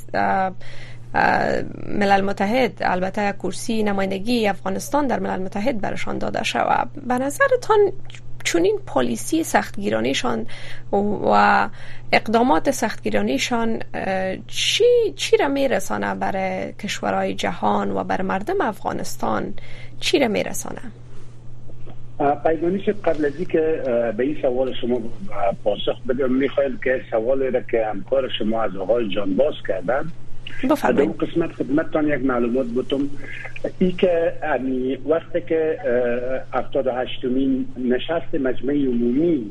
ملل متحد، البته کرسی نمایندگی افغانستان در ملل متحد برشان داده شود، به نظرتان چونین پالیسی سختگیرانیشان و اقدامات سختگیرانیشان چی را میرسانه برای کشورهای جهان و بر مردم افغانستان؟ چی را میرسانه؟ پیدانیش قبل از اینکه به این سوال شما پاسخ بدم، میخوایم که سوالی را که همکار شما از آقای جان باز کردن در اون قسمت خدمتتان یک معلومات بتم. ای که وقتی که 78مین نشست مجمع عمومی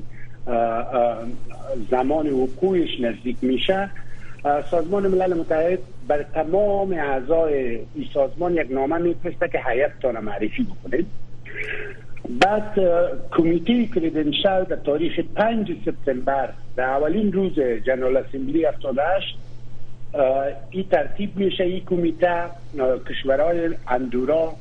زمان وقوعش نزدیک میشه، سازمان ملل متحد بر تمام اعضای این سازمان یک نامه میفرسته که هیئتتان معرفی بکنید. بعد کمیته کریدنشال در تاریخ 5 سپتامبر در اولین روز جنرال اسمبلی 78 این ترتیب میشه. این کمیته کشورهای اندورا،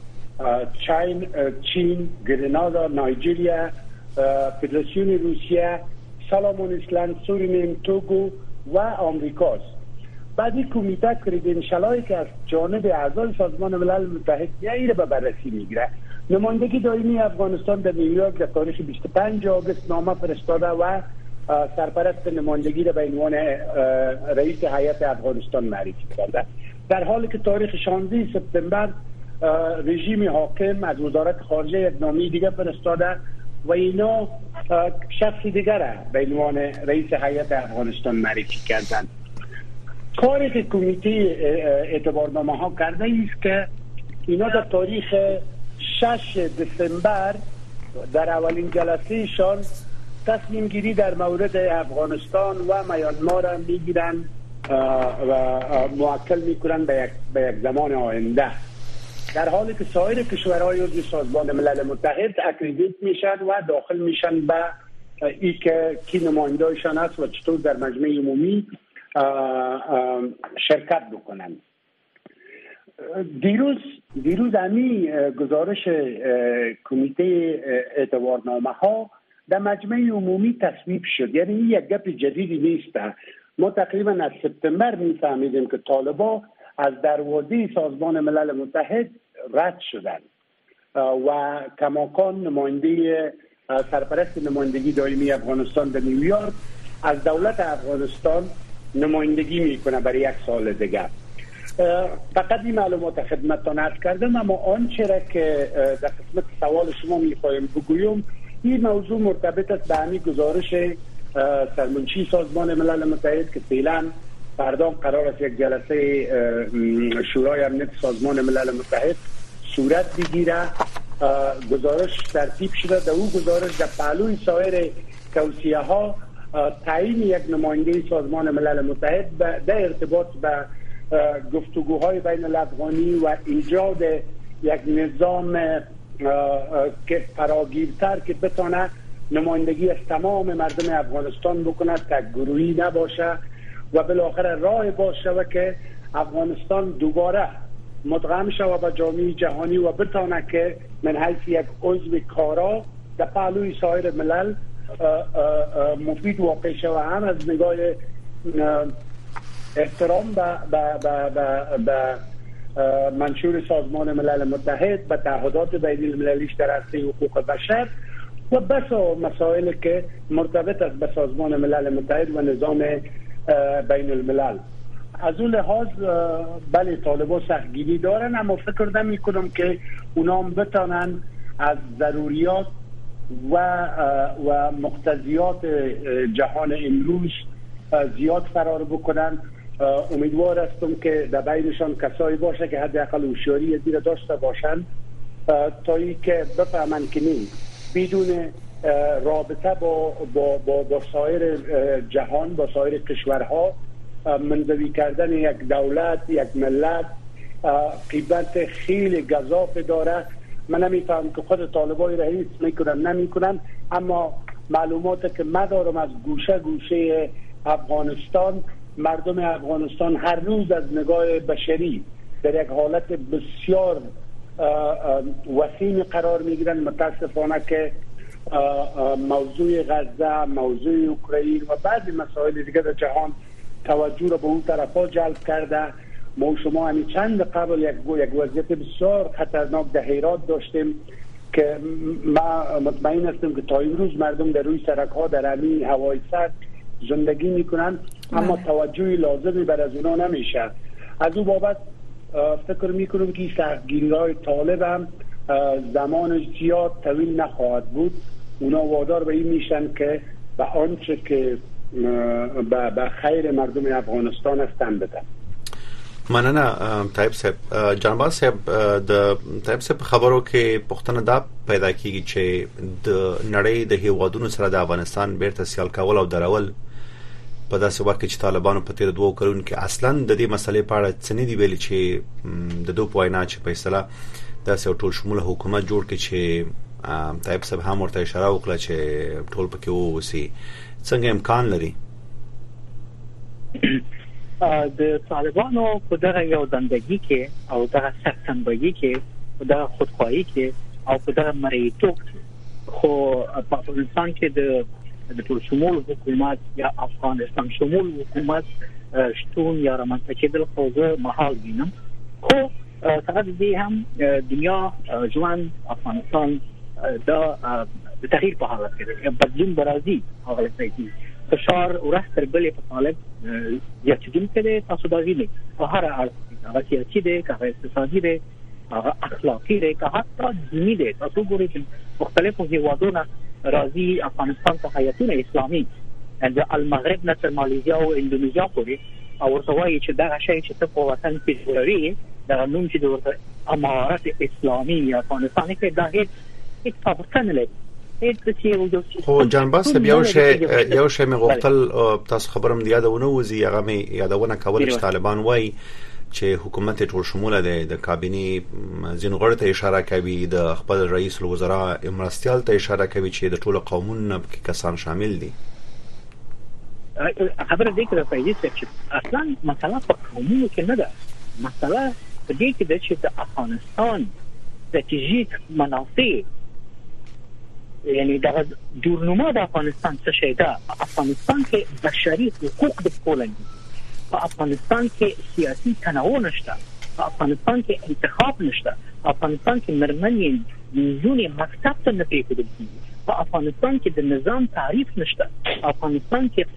چین، گرنادا، نایجریا، فدراسیون روسیه، سالامون ایسلند، سورینام، توگو و آمریکاست. بعد این کمیته کریدنشالایی که از جانب اعضای سازمان ملل متحد یعنی به بررسی میگیره. نمایندگی دائمی افغانستان در نیویورک در تاریخ 25 آگوست نامه فرستاده و سرپرست نمایندگی را به عنوان رئیس هیئت افغانستان معرفی کرده، در حالی که تاریخ 16 سپتامبر رژیم حاکم از وزارت خارجه یک نامه دیگه فرستاده و اینا شخص دیگر را به عنوان رئیس هیئت افغانستان معرفی کردند. کاری که کمیته اعتبارنامه ها کرده است که اینا در تاریخ 6 دسامبر در اولین جلسه شان تصمیم گیری در مورد افغانستان و میانمار را میگیرن و موکل میکنن به یک زمان آینده، در حالی که سایر کشورهای عضو سازمان ملل متحد اکریدیت میشن و داخل میشن به ای که کی نماینده‌شان است و چطور در مجمع عمومی شرکت بکنن. دیروز همی گزارش کمیته اعتبارنامه ها در مجمع عمومی تصویب شد. یعنی این یک گپ جدیدی نیست. ما تقریبا از سپتامبر میفهمیدیم که طالبان از دروازه سازمان ملل متحد رد شدند و کماکان نماینده سرپرست نمایندگی دائمی افغانستان در نیویورک از دولت افغانستان نمایندگی میکنه برای یک سال دیگر. فقط این معلومات خدمتتان عرض کردم، اما آنچه را که در قسمت سوال شما میخوایم بگویم این موضوع مرتبط است به همین گزارش سرمنشی سازمان ملل متحد که فعلا فردا قرار است یک جلسه شورای امنیت سازمان ملل متحد صورت بگیره. گزارش ترتیب شده، در اون گزارش در پهلوی سایر توصیه ها تعیین یک نماینده سازمان ملل متحد در ارتباط به گفتگوهای بین الافغانی و ایجاد یک نظام که فراگیرتر که بتونه نمایندگی از تمام مردم افغانستان بکنه، تک گروهی نباشه و بالاخره راه باشه و که افغانستان دوباره مدغم شود به جامعه جهانی و بتونه که من حیث یک عضو کارا در پهلوی سایر ملل مفید واقع شود، هم از نگاه احترام به منشور سازمان ملل متحد، به تعهدات بین المللیش در عرصه حقوق بشر و بسا مسائل که مرتبط است به سازمان ملل متحد و نظام بین الملل. از اون لحاظ بله طالبان سختگیری دارن، اما فکر نمی کنم که اونا هم بتانن از ضروریات و مقتضیات جهان امروز زیاد فرار بکنن. امیدوار هستم که در بینشان کسایی باشه که حداقل هوشیاری دیر داشته باشند تا اینکه بفهمند که بدون رابطه با سایر جهان، با سایر کشورها، منزوی کردن یک دولت، یک ملت قیمت خیلی گزاف داره. من نمیفهم که خود طالبای رئیس میکنن نمیکنن، اما معلومات که من دارم از گوشه گوشه افغانستان، مردم افغانستان هر روز از نگاه بشری در یک حالت بسیار وسیع قرار میگیرن. متاسفانه که موضوع غزه، موضوع اوکراین و بعضی مسائل دیگه در جهان توجه را به اون طرفا جلب کرده. ما شما همین چند قبل یک وضعیت بسیار خطرناک در هرات داشتیم که ما مطمئن هستم که تا امروز مردم در روی سرک ها در همین هوای سرد زندگی میکنن، اما توجهی لازمی بر از اونا نمیشه. از اون بابت فکر میکنم که سختگیری های طالب هم زمان زیاد طویل نخواهد بود. اونا وادار به این میشن که به آنچه که به خیر مردم افغانستان هستن بدن. مننه طیب صاحب. جناب صاحب، د طیب صاحب خبرو کې پښتنه دا پیدا کیږي چې د نړۍ د هیوادونو سره د افغانستان بیرته سیال کول او درول په داسې وخت کې چې طالبانو په تیر 2 کلونو کې اصلا د دې مسلې په اړه څه نه دی ویلي چې د دوه پوینا چې په اصطلاح داسې ټول شموله حکومت جوړ کړي چې طیب صاحب هم ورته اشاره وکړه چې ټول پکې ووسی. څنګه امکان لري؟ د طالبانو په دغه یو زندگی کې او دغه سرسنبگی کې په دغه خودخواهی کې او په دغه مریتوب خو په افغانستان کې د ټول شمول حکومت یا افغانستان شمول حکومت شتون یا رامنځته کېدل خو زه محال وینم. خو فقط دې هم دنیا ژوند افغانستان د تغییر په حالت کې دی، بدلون برازي هغه څه فشار ورځ تر بلې په طالب زیاتېدونکی دی. تاسو دا وینئ په هر اړخ، هغه سیاسي دی، که هغه اقتصادي دی، هغه اخلاقي دی، که حتی دیني دی. تاسو ګورئ چې مختلفو هېوادونو راځي افغانستان ته هیاتونه اسلامي د المغرب نه تر مالیزیا او اندونیزیا پورې، او ورته وایي چې دغه شی چې ته په وطن کې جوړوي دغه نوم چې د ورته امارت اسلامي افغانستان کې دا هیڅ سابقه نه لري. خو جناب صاحب یو شی مې غوښتل تاسو خبرم دی یادونه وزي، هغه مې یادونه کول چې طالبان وایي چې حکومت ټول شموله ده، د کابینه ځینو غړو ته اشاره کوي، د خپل رئیس الوزرا مرستیال ته اشاره کوي چې د ټولو قومونو کې کسان شامل دي. خبره دې کړه چې اصلا مسله په قومونو کې نه ده، مسله په دې کې ده چې د افغانستان استراتیژیک منافع، یعنی دا جورنما د افغانستان څه شي ده. افغانستان کې بشري حقوق د کولنګ، په افغانستان کې سیاسي تنوع نشته، په افغانستان کې انتخاب نشته، په افغانستان کې مرمنې زونه مکتب ته نه پیښېدل کیږي، په افغانستان کې د نظام تعریف نشته، په افغانستان کې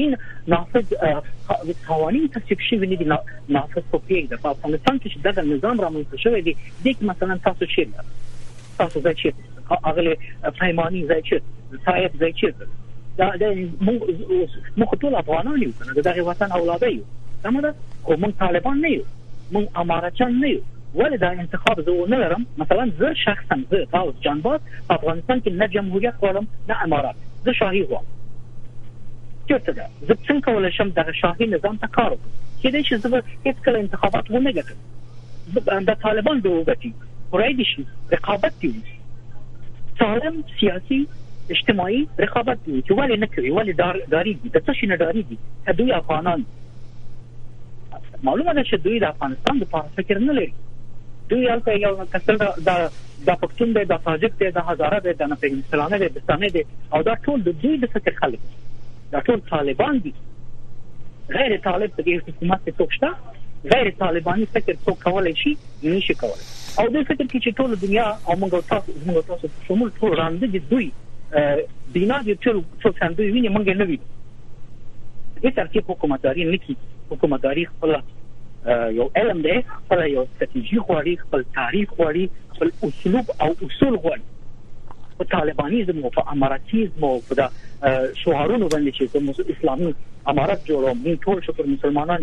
قوانین تصویب شوي نه دي نافذ په پیګ ده. په افغانستان کې چې دغه نظام رامنځته شوی دی، دغه مثلا تاسو چیرته تاسو ځای چیرته اغله پیمانی ځای چیرته صاحب ځای چیرته دا موږ ټول افغانان یو، کنه دغه وطن اولاد یو، سمه خو موږ طالبان نه یو، موږ امارچان نه یو. ولې دا انتخاب زه نه لرم؟ مثلا زه شخصا زه غوث جانباز په افغانستان کې نه جمهوریت غواړم نه امارات، زه شاهي غواړم. چیرته ده زه څنګه کولای شم دغه شاهي نظام ته کار وکړم؟ کېدای شي زه هیڅ کله انتخابات ونه ګټم، د طالبان به وګټي، ورایدي شي رقابت دی، سالم سیاسي اجتماعي رقابت دی چې ولې نه کوي، ولې داریږي، د څه شي نه داریږي؟ دوی افغانان معلومه ده چې دوی د افغانستان د پاره فکر نه لري. دوی هلته یو کسل دا پښتون دی، دا تاجک دی، دا هزاره دی، دا نفسلانه دی، دستانه دی، او دا ټول د دوی د فکر خلک، دا ټول طالبان دي. غیر طالب په دې حکومت کې څوک شته؟ غیر طالباني فکر څوک کولای شي؟ نشي کولای. او دوی فکر کوي چې ټول دنیا او موږ تاسو شمول ټول راندې دي دوی بنا دي ټول څنګه دوی ویني موږ نه ویني. دې ترکیب حکومتداري نه کی، حکومتداري خپل یو علم دی، خپل یو استراتیژي غواړي، خپل تاریخ غواړي، خپل اسلوب او اصول غواړي. په طالبانیزم او په اماراتیزم او په شعارونو باندې چې اسلامي امارات جوړوم، موږ ټول شکر مسلمانان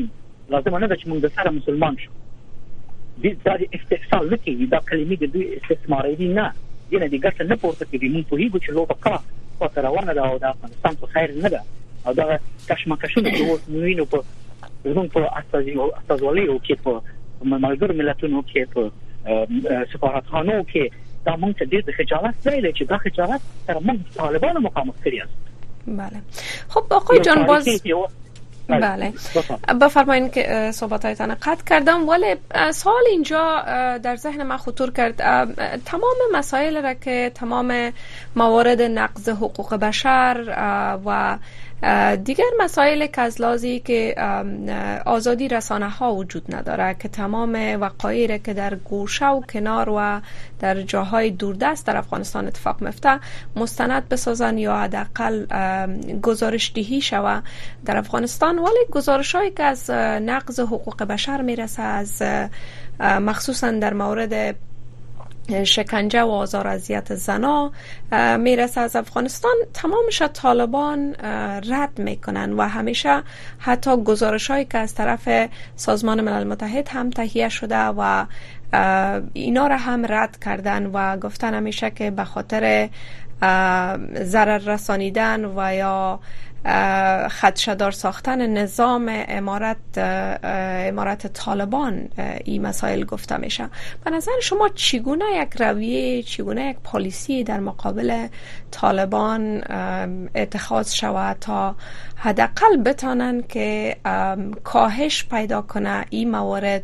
لازم نه چې موږ د سره مسلمان شو دا استفسال نکوي دا کلمې د دوی استثماري دي نه دینه دي ګټه نه پورته کوي موږ په هیڅ چې لوبه کا په روانه ده او د افغانستان په خیر نه ده او دا کشمکشونه چې اوس موږ په زموږ په استازوالۍ کې په ملګرو ملتونو کې په سفارتخانو کې دا موږ ته ډېر د خجالت ځای دی چې دا خجالت سره موږ طالبانو مخامخ کړی است. بله خب آقای جان باز بله بفرمایید که صحبتایتان قطع کردم ولی سوال اینجا در ذهن من خطور کرد تمام مسائل را که تمام موارد نقض حقوق بشر و دیگر مسائل که از لحاظی که آزادی رسانه ها وجود نداره که تمام وقایعی را که در گوشه و کنار و در جاهای دوردست در افغانستان اتفاق میفته مستند بسازن یا حداقل گزارش دهی شوه در افغانستان ولی گزارش‌هایی که از نقض حقوق بشر میرسه از مخصوصا در مورد شکنجه و آزار و اذیت زنا میرسه از افغانستان تمامش طالبان رد میکنن و همیشه حتی گزارش‌هایی که از طرف سازمان ملل متحد هم تهیه شده و اینا را هم رد کردن و گفتن همیشه که به خاطر ضرر رسانیدن و یا خدشه‌دار ساختن نظام امارت طالبان این مسائل گفته میشه. به نظر شما چگونه یک رویه چگونه یک پالیسی در مقابل طالبان اتخاذ شود تا حداقل بتانن که کاهش پیدا کنه این موارد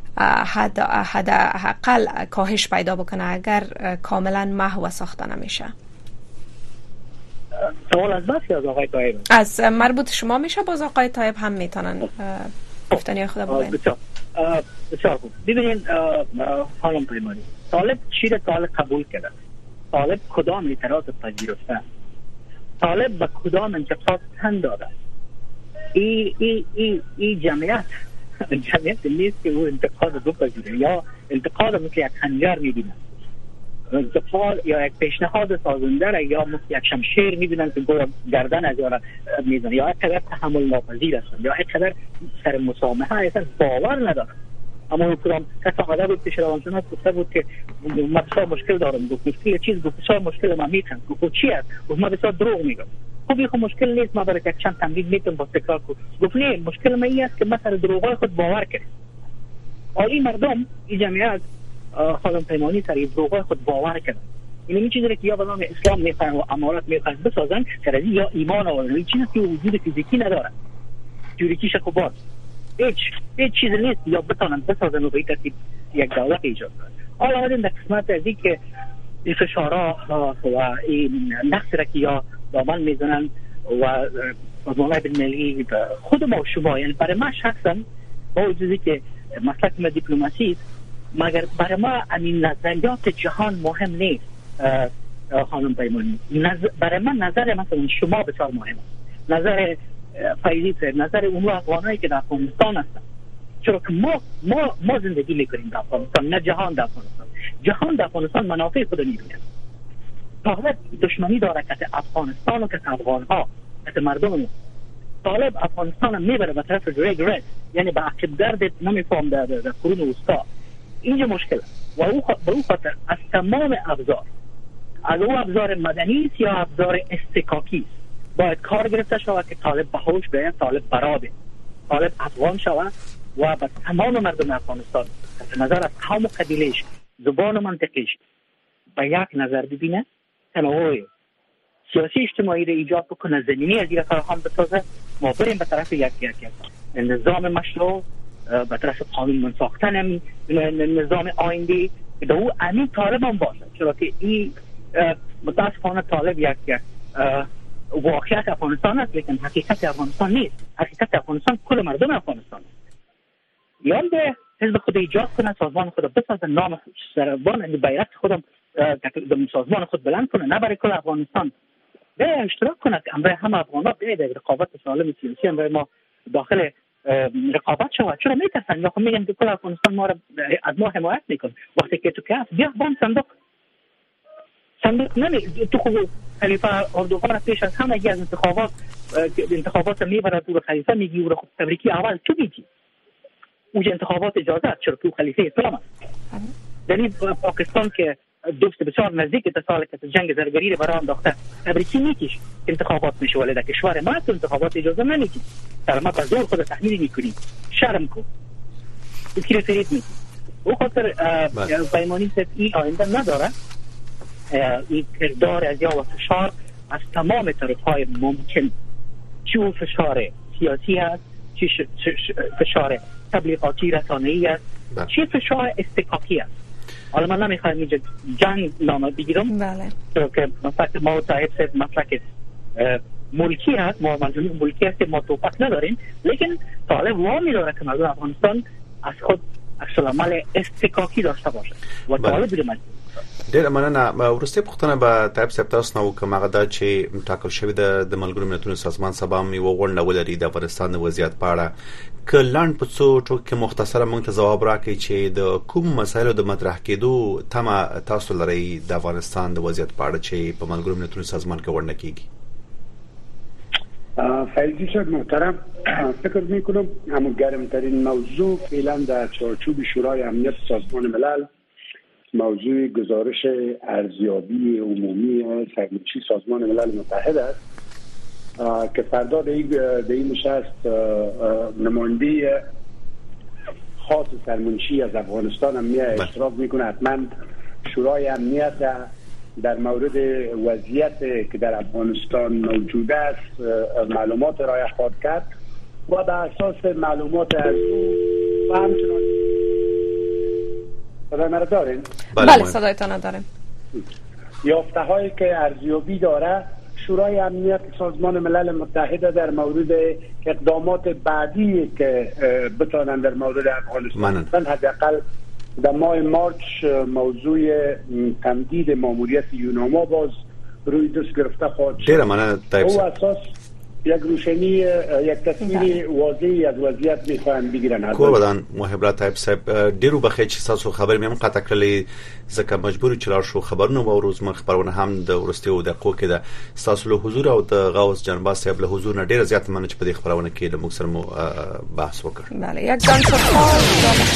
حداقل کاهش پیدا بکنه اگر کاملا محو ساخته نمیشه؟ سوال از بس یا از آقای طایب؟ از مربوط شما میشه باز آقای طایب هم میتونن گفتنی خدا بگن. بسیار خوب. ببینید خانم پیمانی طالب چی را طالب قبول کرده؟ طالب کدام اعتراض پذیرفته؟ طالب به کدام انتقاد تن داده؟ این جمعیت نیست که او انتقاد دو پذیره یا انتقاد مثل یک خنجر میبینه انتقاد یا یک پیشنهاد سازنده را یا مثل یک شمشیر میبینن که گردن از یارا میزنه یا یک قدر تحمل ناپذیر هستن یا یک قدر سر مسامحه اصلا باور ندارن. اما اون کدام کسی آمده بود پیش روانشناس گفته بود که من بسیار مشکل دارم گفت مشکل چیز گفت بسیار مشکل من میکنم گفت چی است گفت من بسیار دروغ میگم. خب این مشکل نیست ما برای یک چند تمرین میتونم با تکرار کنم. گفت نه مشکل من این است که من سر دروغای خود باور کردم. این مردم این جمعیت خانم پیمانی سر دروغای خود باور کردن. این چیزی که یا به نام اسلام میخوان و امارات میخوان بسازن سر یا ایمان آورن. این چیزی که وجود فیزیکی نداره. جوریکی شکوبات. هیچ چیزی نیست یا بتونن بسازن و به این ترتیب یک دولت ایجاد کنن. حالا آمدیم در قسمت از این که این فشارها و این نقص را که یا دامن میزنن و سازمان بین‌المللی خود ما و شما یعنی برای من شخصا با وجودی که مسلک ما دیپلماسی است مگر برای ما این نظریات جهان مهم نیست خانم پیمانی. برای من نظر مثلا شما بسیار مهم است. نظر فیضی نظر اون افغانایی که در افغانستان هستن چرا که ما زندگی میکنیم در افغانستان نه جهان در افغانستان. جهان در افغانستان منافع خود میبینه. طالب دشمنی داره که افغانستان و که افغان ها که مردم طالب افغانستان میبره به طرف ریگرت یعنی به عقب گرد نمیفهم در قرون وسطا. اینجا مشکل و او خاطر از تمام ابزار از او ابزار مدنی است یا ابزار استکاکی باید کار گرفته شود که طالب به هوش بیاید طالب براده طالب افغان شود و به تمام مردم افغانستان از نظر از قوم و قبیلهش زبان و منطقش به یک نظر ببینه تنوع سیاسی اجتماعی را ایجاد بکنه زمینی از این فراهم بسازه ما بریم به طرف یک نظام مشروع به طرف قانون ساختن نظام آیندی که او امین طالب هم باشه چرا که این متاسفانه طالب یک واقعیت افغانستان است لیکن حقیقت افغانستان نیست. حقیقت افغانستان کل مردم افغانستان است. یا به حزب خود ایجاد کنه سازمان خود بسازه نام سربان بیرق خودم سازمان خود بلند کنه نه برای کل افغانستان به اشتراک کنه که برای همه افغان‌ها به رقابت سالم سیاسی برای ما داخل رقابت شود. چرا میترسن یا خب میگن که کل افغانستان ما را از ما حمایت میکنه وقتی که تو که هست بیا بان صندوق تو خب خلیفه اردوغان پیش از همه از انتخابات میبره تو خلیفه میگی او را خب تبریکی اول تو میگی اوج انتخابات اجازه است، چرا که خلیفه اسلام است. در پاکستان که دوست بسیار نزدیک تا سال که جنگ زرگری رو برای انداخته تبریکی میکش انتخابات میشه، ولی در کشور ما انتخابات اجازه نمیدی. در ما بازار خود تحمیل میکنیم، شرم کو فکر فرید می او خاطر پیمانی ست این آینده نداره. این کردار از یا و فشار از تمام طرفهای ممکن، چه فشار سیاسی هست، چه فشار تبلیغاتی رسانه‌ای است، چه فشار استکاکی است. حالا من نمیخوایم اینجا جنگ نامه بگیرم، بله، که مسلک ما صاحب سید مسلک ملکی هست، ما منظور ملکی هست، ما توفق نداریم، لیکن طالب وامی داره که مردم افغانستان از خود عکس‌العمل استکاکی داشته باشه و طالب بده مجبور. ډیر مننه. ورسته پختنه به طيب صاحب تاسو نو کومه غدا چې ټاکل شوی د ملګرو ملتونو سازمان سبا مې وغوړنه ولري د افغانستان د وضعیت په اړه کلان په څو ټکو کې مختصره مونږ ته جواب راکړي چې د کوم مسایلو د مطرح کېدو تمه تاسو لري د افغانستان د وضعیت په اړه چې په ملګرو ملتونو سازمان کې ورنه کیږي. فیضی صاحب محترم، فکر میکنم همون گرمترین موضوع فعلا در چارچوب شورای امنیت سازمان ملل موضوع گزارش ارزیابی عمومی سرمنشی سازمان ملل متحد است که فردا در این نشست نماینده خاص سرمنشی از افغانستان هم میاد اشتراک میکنه. حتما شورای امنیت در مورد وضعیت که در افغانستان موجود است معلومات رایح خواهد کرد و بر اساس معلومات از او و همچنان صدای مرا دارین؟ بله صدایتان داریم. یافته هایی که ارزیابی داره شورای امنیت سازمان ملل متحد در مورد اقدامات بعدی که بتانن در مورد افغانستان، حداقل در ماه مارچ موضوع تمدید ماموریت یوناما باز روی دست گرفته خواهد شد. او اساس یک روشنی، یک تصویر واضحی از وضعیت میخواهند بگیرن. کوردان محبت طيب صاحب ډیرو بخې چې تاسو خبر مې هم قطع کړلې ځکه مجبور چې لار شو خبرونه و روز مخ خبرونه هم د ورستیو د کو کې د تاسو له حضور او د غوث جنباز صاحب له حضور نه ډیر زیات مننه چې په دې خبرونه کې له موږ سره بحث وکړ. بله، یک دانشجو.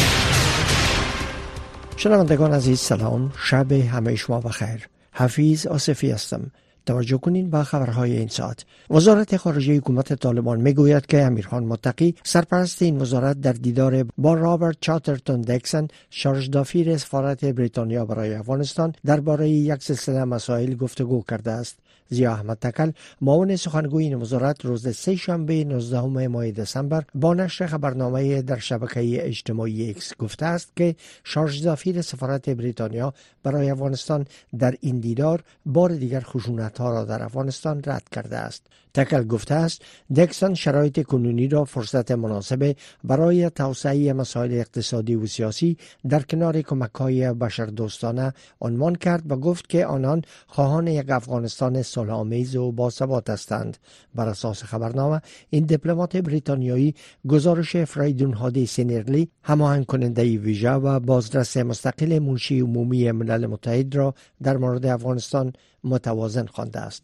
شنوندگان عزیز سلام، شب همه شما بخیر. حفیظ آصفی هستم. توجه کنین به خبرهای این ساعت. وزارت خارجه حکومت طالبان میگوید که امیرخان متقی سرپرست این وزارت در دیدار با رابرت چاترتون دکسن شارژ دافیر سفارت بریتانیا برای افغانستان درباره یک سلسله مسائل گفتگو کرده است. ضیا احمد تکل معاون سخنگوی این وزارت روز سه شنبه 19 ماه دسامبر با نشر خبرنامه در شبکه اجتماعی ایکس گفته است که شارژ دافیر سفارت بریتانیا برای افغانستان در این دیدار بار دیگر خشونت‌ها را در افغانستان رد کرده است. تکل گفته است دکسن شرایط کنونی را فرصت مناسب برای توسعه مسائل اقتصادی و سیاسی در کنار کمک‌های بشردوستانه عنوان کرد و گفت که آنان خواهان یک افغانستان صلح‌آمیز و باثبات هستند. بر اساس خبرنامه این دیپلمات بریتانیایی گزارش فریدون هادی سینرلی هماهنگ کننده ویژه و بازرس مستقل منشی عمومی ملل متحد را در مورد افغانستان متوازن خوانده است.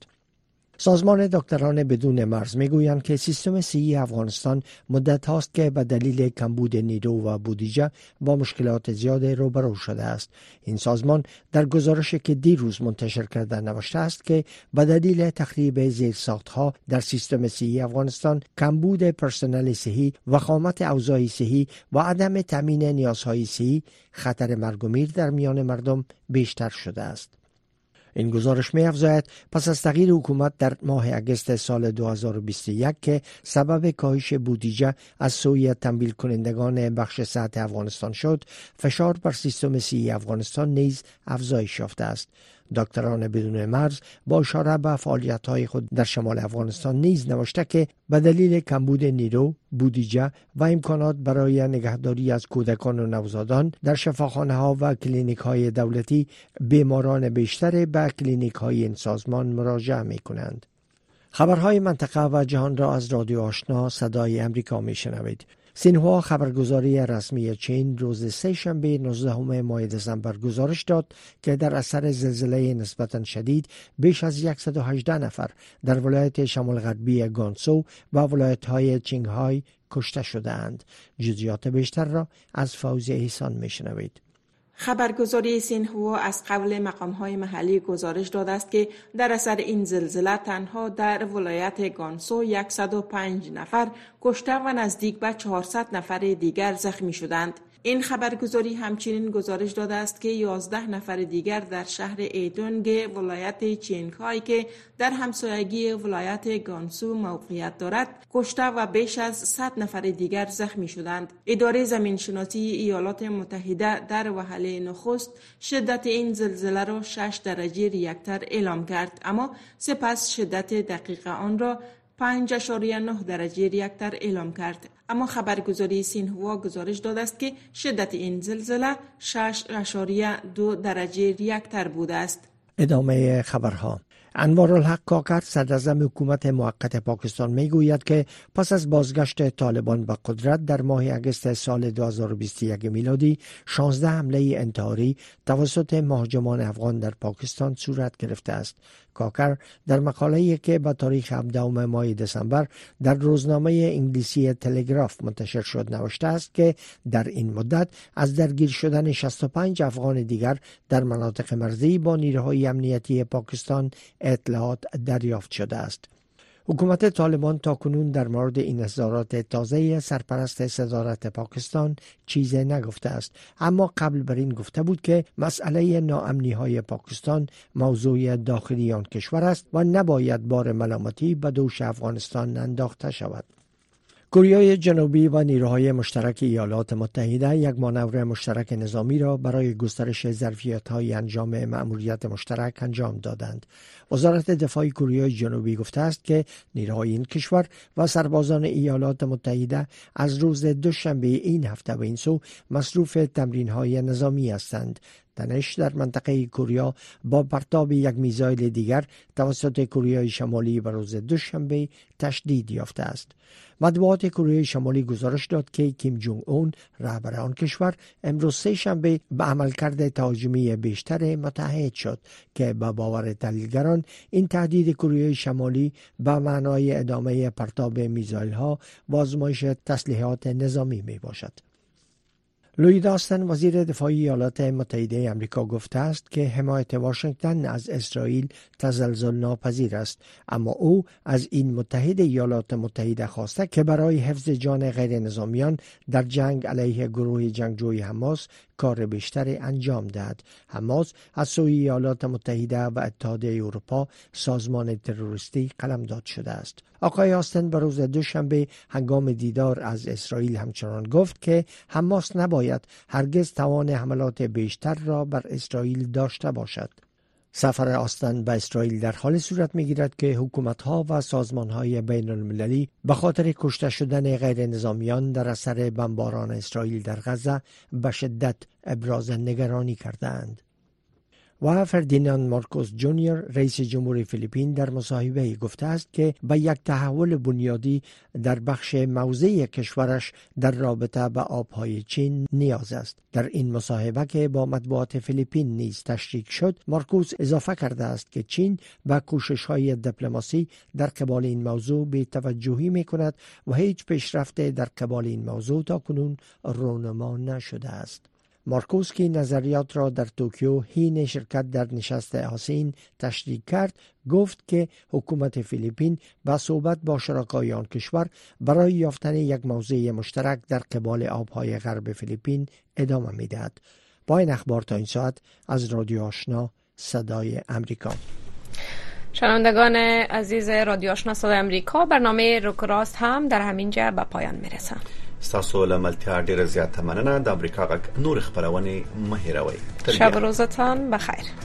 سازمان دکتران بدون مرز میگویند که سیستم صحی افغانستان مدت هاست که به دلیل کمبود نیرو و بودجه با مشکلات زیاد روبرو شده است. این سازمان در گزارشی که دیروز منتشر کرده نوشته است که به دلیل تخریب زیرساختها در سیستم صحی افغانستان، کمبود پرسنل صحی، وخامت اوضاع صحی و عدم تامین نیازهای صحی، خطر مرگ و میر در میان مردم بیشتر شده است. این گزارش می افزاید پس از تغییر حکومت در ماه اگست سال 2021 که سبب کاهش بودجه از سوی تمویل کنندگان بخش صحت افغانستان شد، فشار بر سیستم صحی افغانستان نیز افزایش یافته است. دکتران بدون مرز با اشاره به فعالیت‌های خود در شمال افغانستان نیز نوشته که به دلیل کمبود نیرو، بودجه و امکانات برای نگهداری از کودکان و نوزادان در شفاخانه‌ها و کلینیک‌های دولتی، بیماران بیشتر به کلینیک‌های این سازمان مراجعه می‌کنند. خبرهای منطقه و جهان را از رادیو آشنا صدای امریکا می‌شنوید. سینهوا خبرگزاری رسمی چین روز سه شنبه 19 ماه دسامبر گزارش داد که در اثر زلزله نسبتاً شدید بیش از 118 نفر در ولایت شمال غربی گانسو و ولایت‌های چینگهای، کشته شدند. جزئیات بیشتر را از فوزیه احسان میشنوید. خبرگزاری سینهوا از قبل مقام‌های محلی گزارش داده است که در اثر این زلزله تنها در ولایت گانسو 105 نفر کشته و نزدیک به 400 نفر دیگر زخمی شدند. این خبرگزاری همچنین گزارش داده است که 11 نفر دیگر در شهر ایدونگ ولایت چینگهای که در همسایگی ولایت گانسو موقعیت دارد کشته و بیش از 100 نفر دیگر زخمی شدند. اداره زمینشناسی ایالات متحده در وهله نخست شدت این زلزله را 6 درجه ریکتر اعلام کرد، اما سپس شدت دقیق آن را 5.9 درجه ریکتر اعلام کرد. اما خبرگزاری سینهوا گزارش داده است که شدت این زلزله 6.2 درجه ریکتر بوده است. ادامه خبرها. انوارالحق کاکر صدراعظم حکومت موقت پاکستان میگوید که پس از بازگشت طالبان به قدرت در ماه اگست سال 2021 میلادی 16 حمله انتحاری توسط مهاجمان افغان در پاکستان صورت گرفته است. کاکر در مقاله‌ای که به تاریخ 17 ماه دسامبر در روزنامه انگلیسی تلگراف منتشر شد نوشته است که در این مدت از درگیر شدن 65 افغان دیگر در مناطق مرزی با نیروهای امنیتی پاکستان اطلاعات دریافت شده است. حکومت طالبان تاکنون در مورد این اظهارات تازه سرپرست صدارت پاکستان چیزی نگفته است، اما قبل بر این گفته بود که مسئله ناامنی‌های پاکستان موضوع داخلی آن کشور است و نباید بار ملامتی به دوش افغانستان انداخته شود. کره جنوبی و نیروهای مشترک ایالات متحده یک مانور مشترک نظامی را برای گسترش ظرفیت‌های انجام مأموریت مشترک انجام دادند. وزارت دفاع کره جنوبی گفته است که نیروهای این کشور و سربازان ایالات متحده از روز دوشنبه این هفته به این سو مصروف تمرین‌های نظامی هستند. تنش در منطقه کره با پرتاب یک میزایل دیگر توسط کره شمالی به روز دوشنبه تشدید یافته است. مطبوعات کره شمالی گزارش داد که کیم جونگ اون رهبر آن کشور امروز سه شنبه به عملکرد تهاجمی بیشتر متعهد شد که به باور تحلیلگران این تهدید کره شمالی به معنای ادامه پرتاب میزایل ها و آزمایش تسلیحات نظامی می باشد. لوید آستن وزیر دفاع ایالات متحده آمریکا گفته است که حمایت واشنگتن از اسرائیل تزلزل ناپذیر است، اما او از این متحد ایالات متحده خواسته که برای حفظ جان غیر نظامیان در جنگ علیه گروه جنگجوی حماس کار بیشتری انجام دهد. حماس از سوی ایالات متحده و اتحادیه اروپا سازمان تروریستی قلمداد شده است. آقای آستن به روز دوشنبه هنگام دیدار از اسرائیل همچنان گفت که حماس نباید هرگز توان حملات بیشتر را بر اسرائیل داشته باشد. سفر آستن به اسرائیل در حال صورت می‌گیرد که حکومت‌ها و سازمان‌های بین‌المللی به خاطر کشته شدن غیر نظامیان در اثر بمباران اسرائیل در غزه به شدت ابراز نگرانی کردند. و فردیناند مارکوس جونیور رئیس جمهور فیلیپین در مصاحبه گفته است که به یک تحول بنیادی در بخش موضعی کشورش در رابطه با آبهای چین نیاز است. در این مصاحبه که با مطبوعات فیلیپین نیز تشریح شد، مارکوس اضافه کرده است که چین با کوشش‌های دیپلماسی در قبال این موضوع بی‌توجهی می‌کند و هیچ پیشرفت در قبال این موضوع تاکنون رونما نشده است. مارکوس که نظریات را در توکیو حین شرکت در نشست آسین تشریح کرد، گفت که حکومت فیلیپین با صحبت با شرکای آن کشور برای یافتن یک موضع مشترک در قبال آبهای غرب فیلیپین ادامه می‌دهد. با این اخبار تا این ساعت از رادیو آشنا صدای امریکا. شنوندگان عزیز رادیو آشنا صدای امریکا، برنامه روک راست هم در همینجا به پایان میرسه. ستاسو له ملتیا ډیره زیاته مننه. د امریکا غږ نور خبرونه مه هیروئ. شب روزتان بخیر.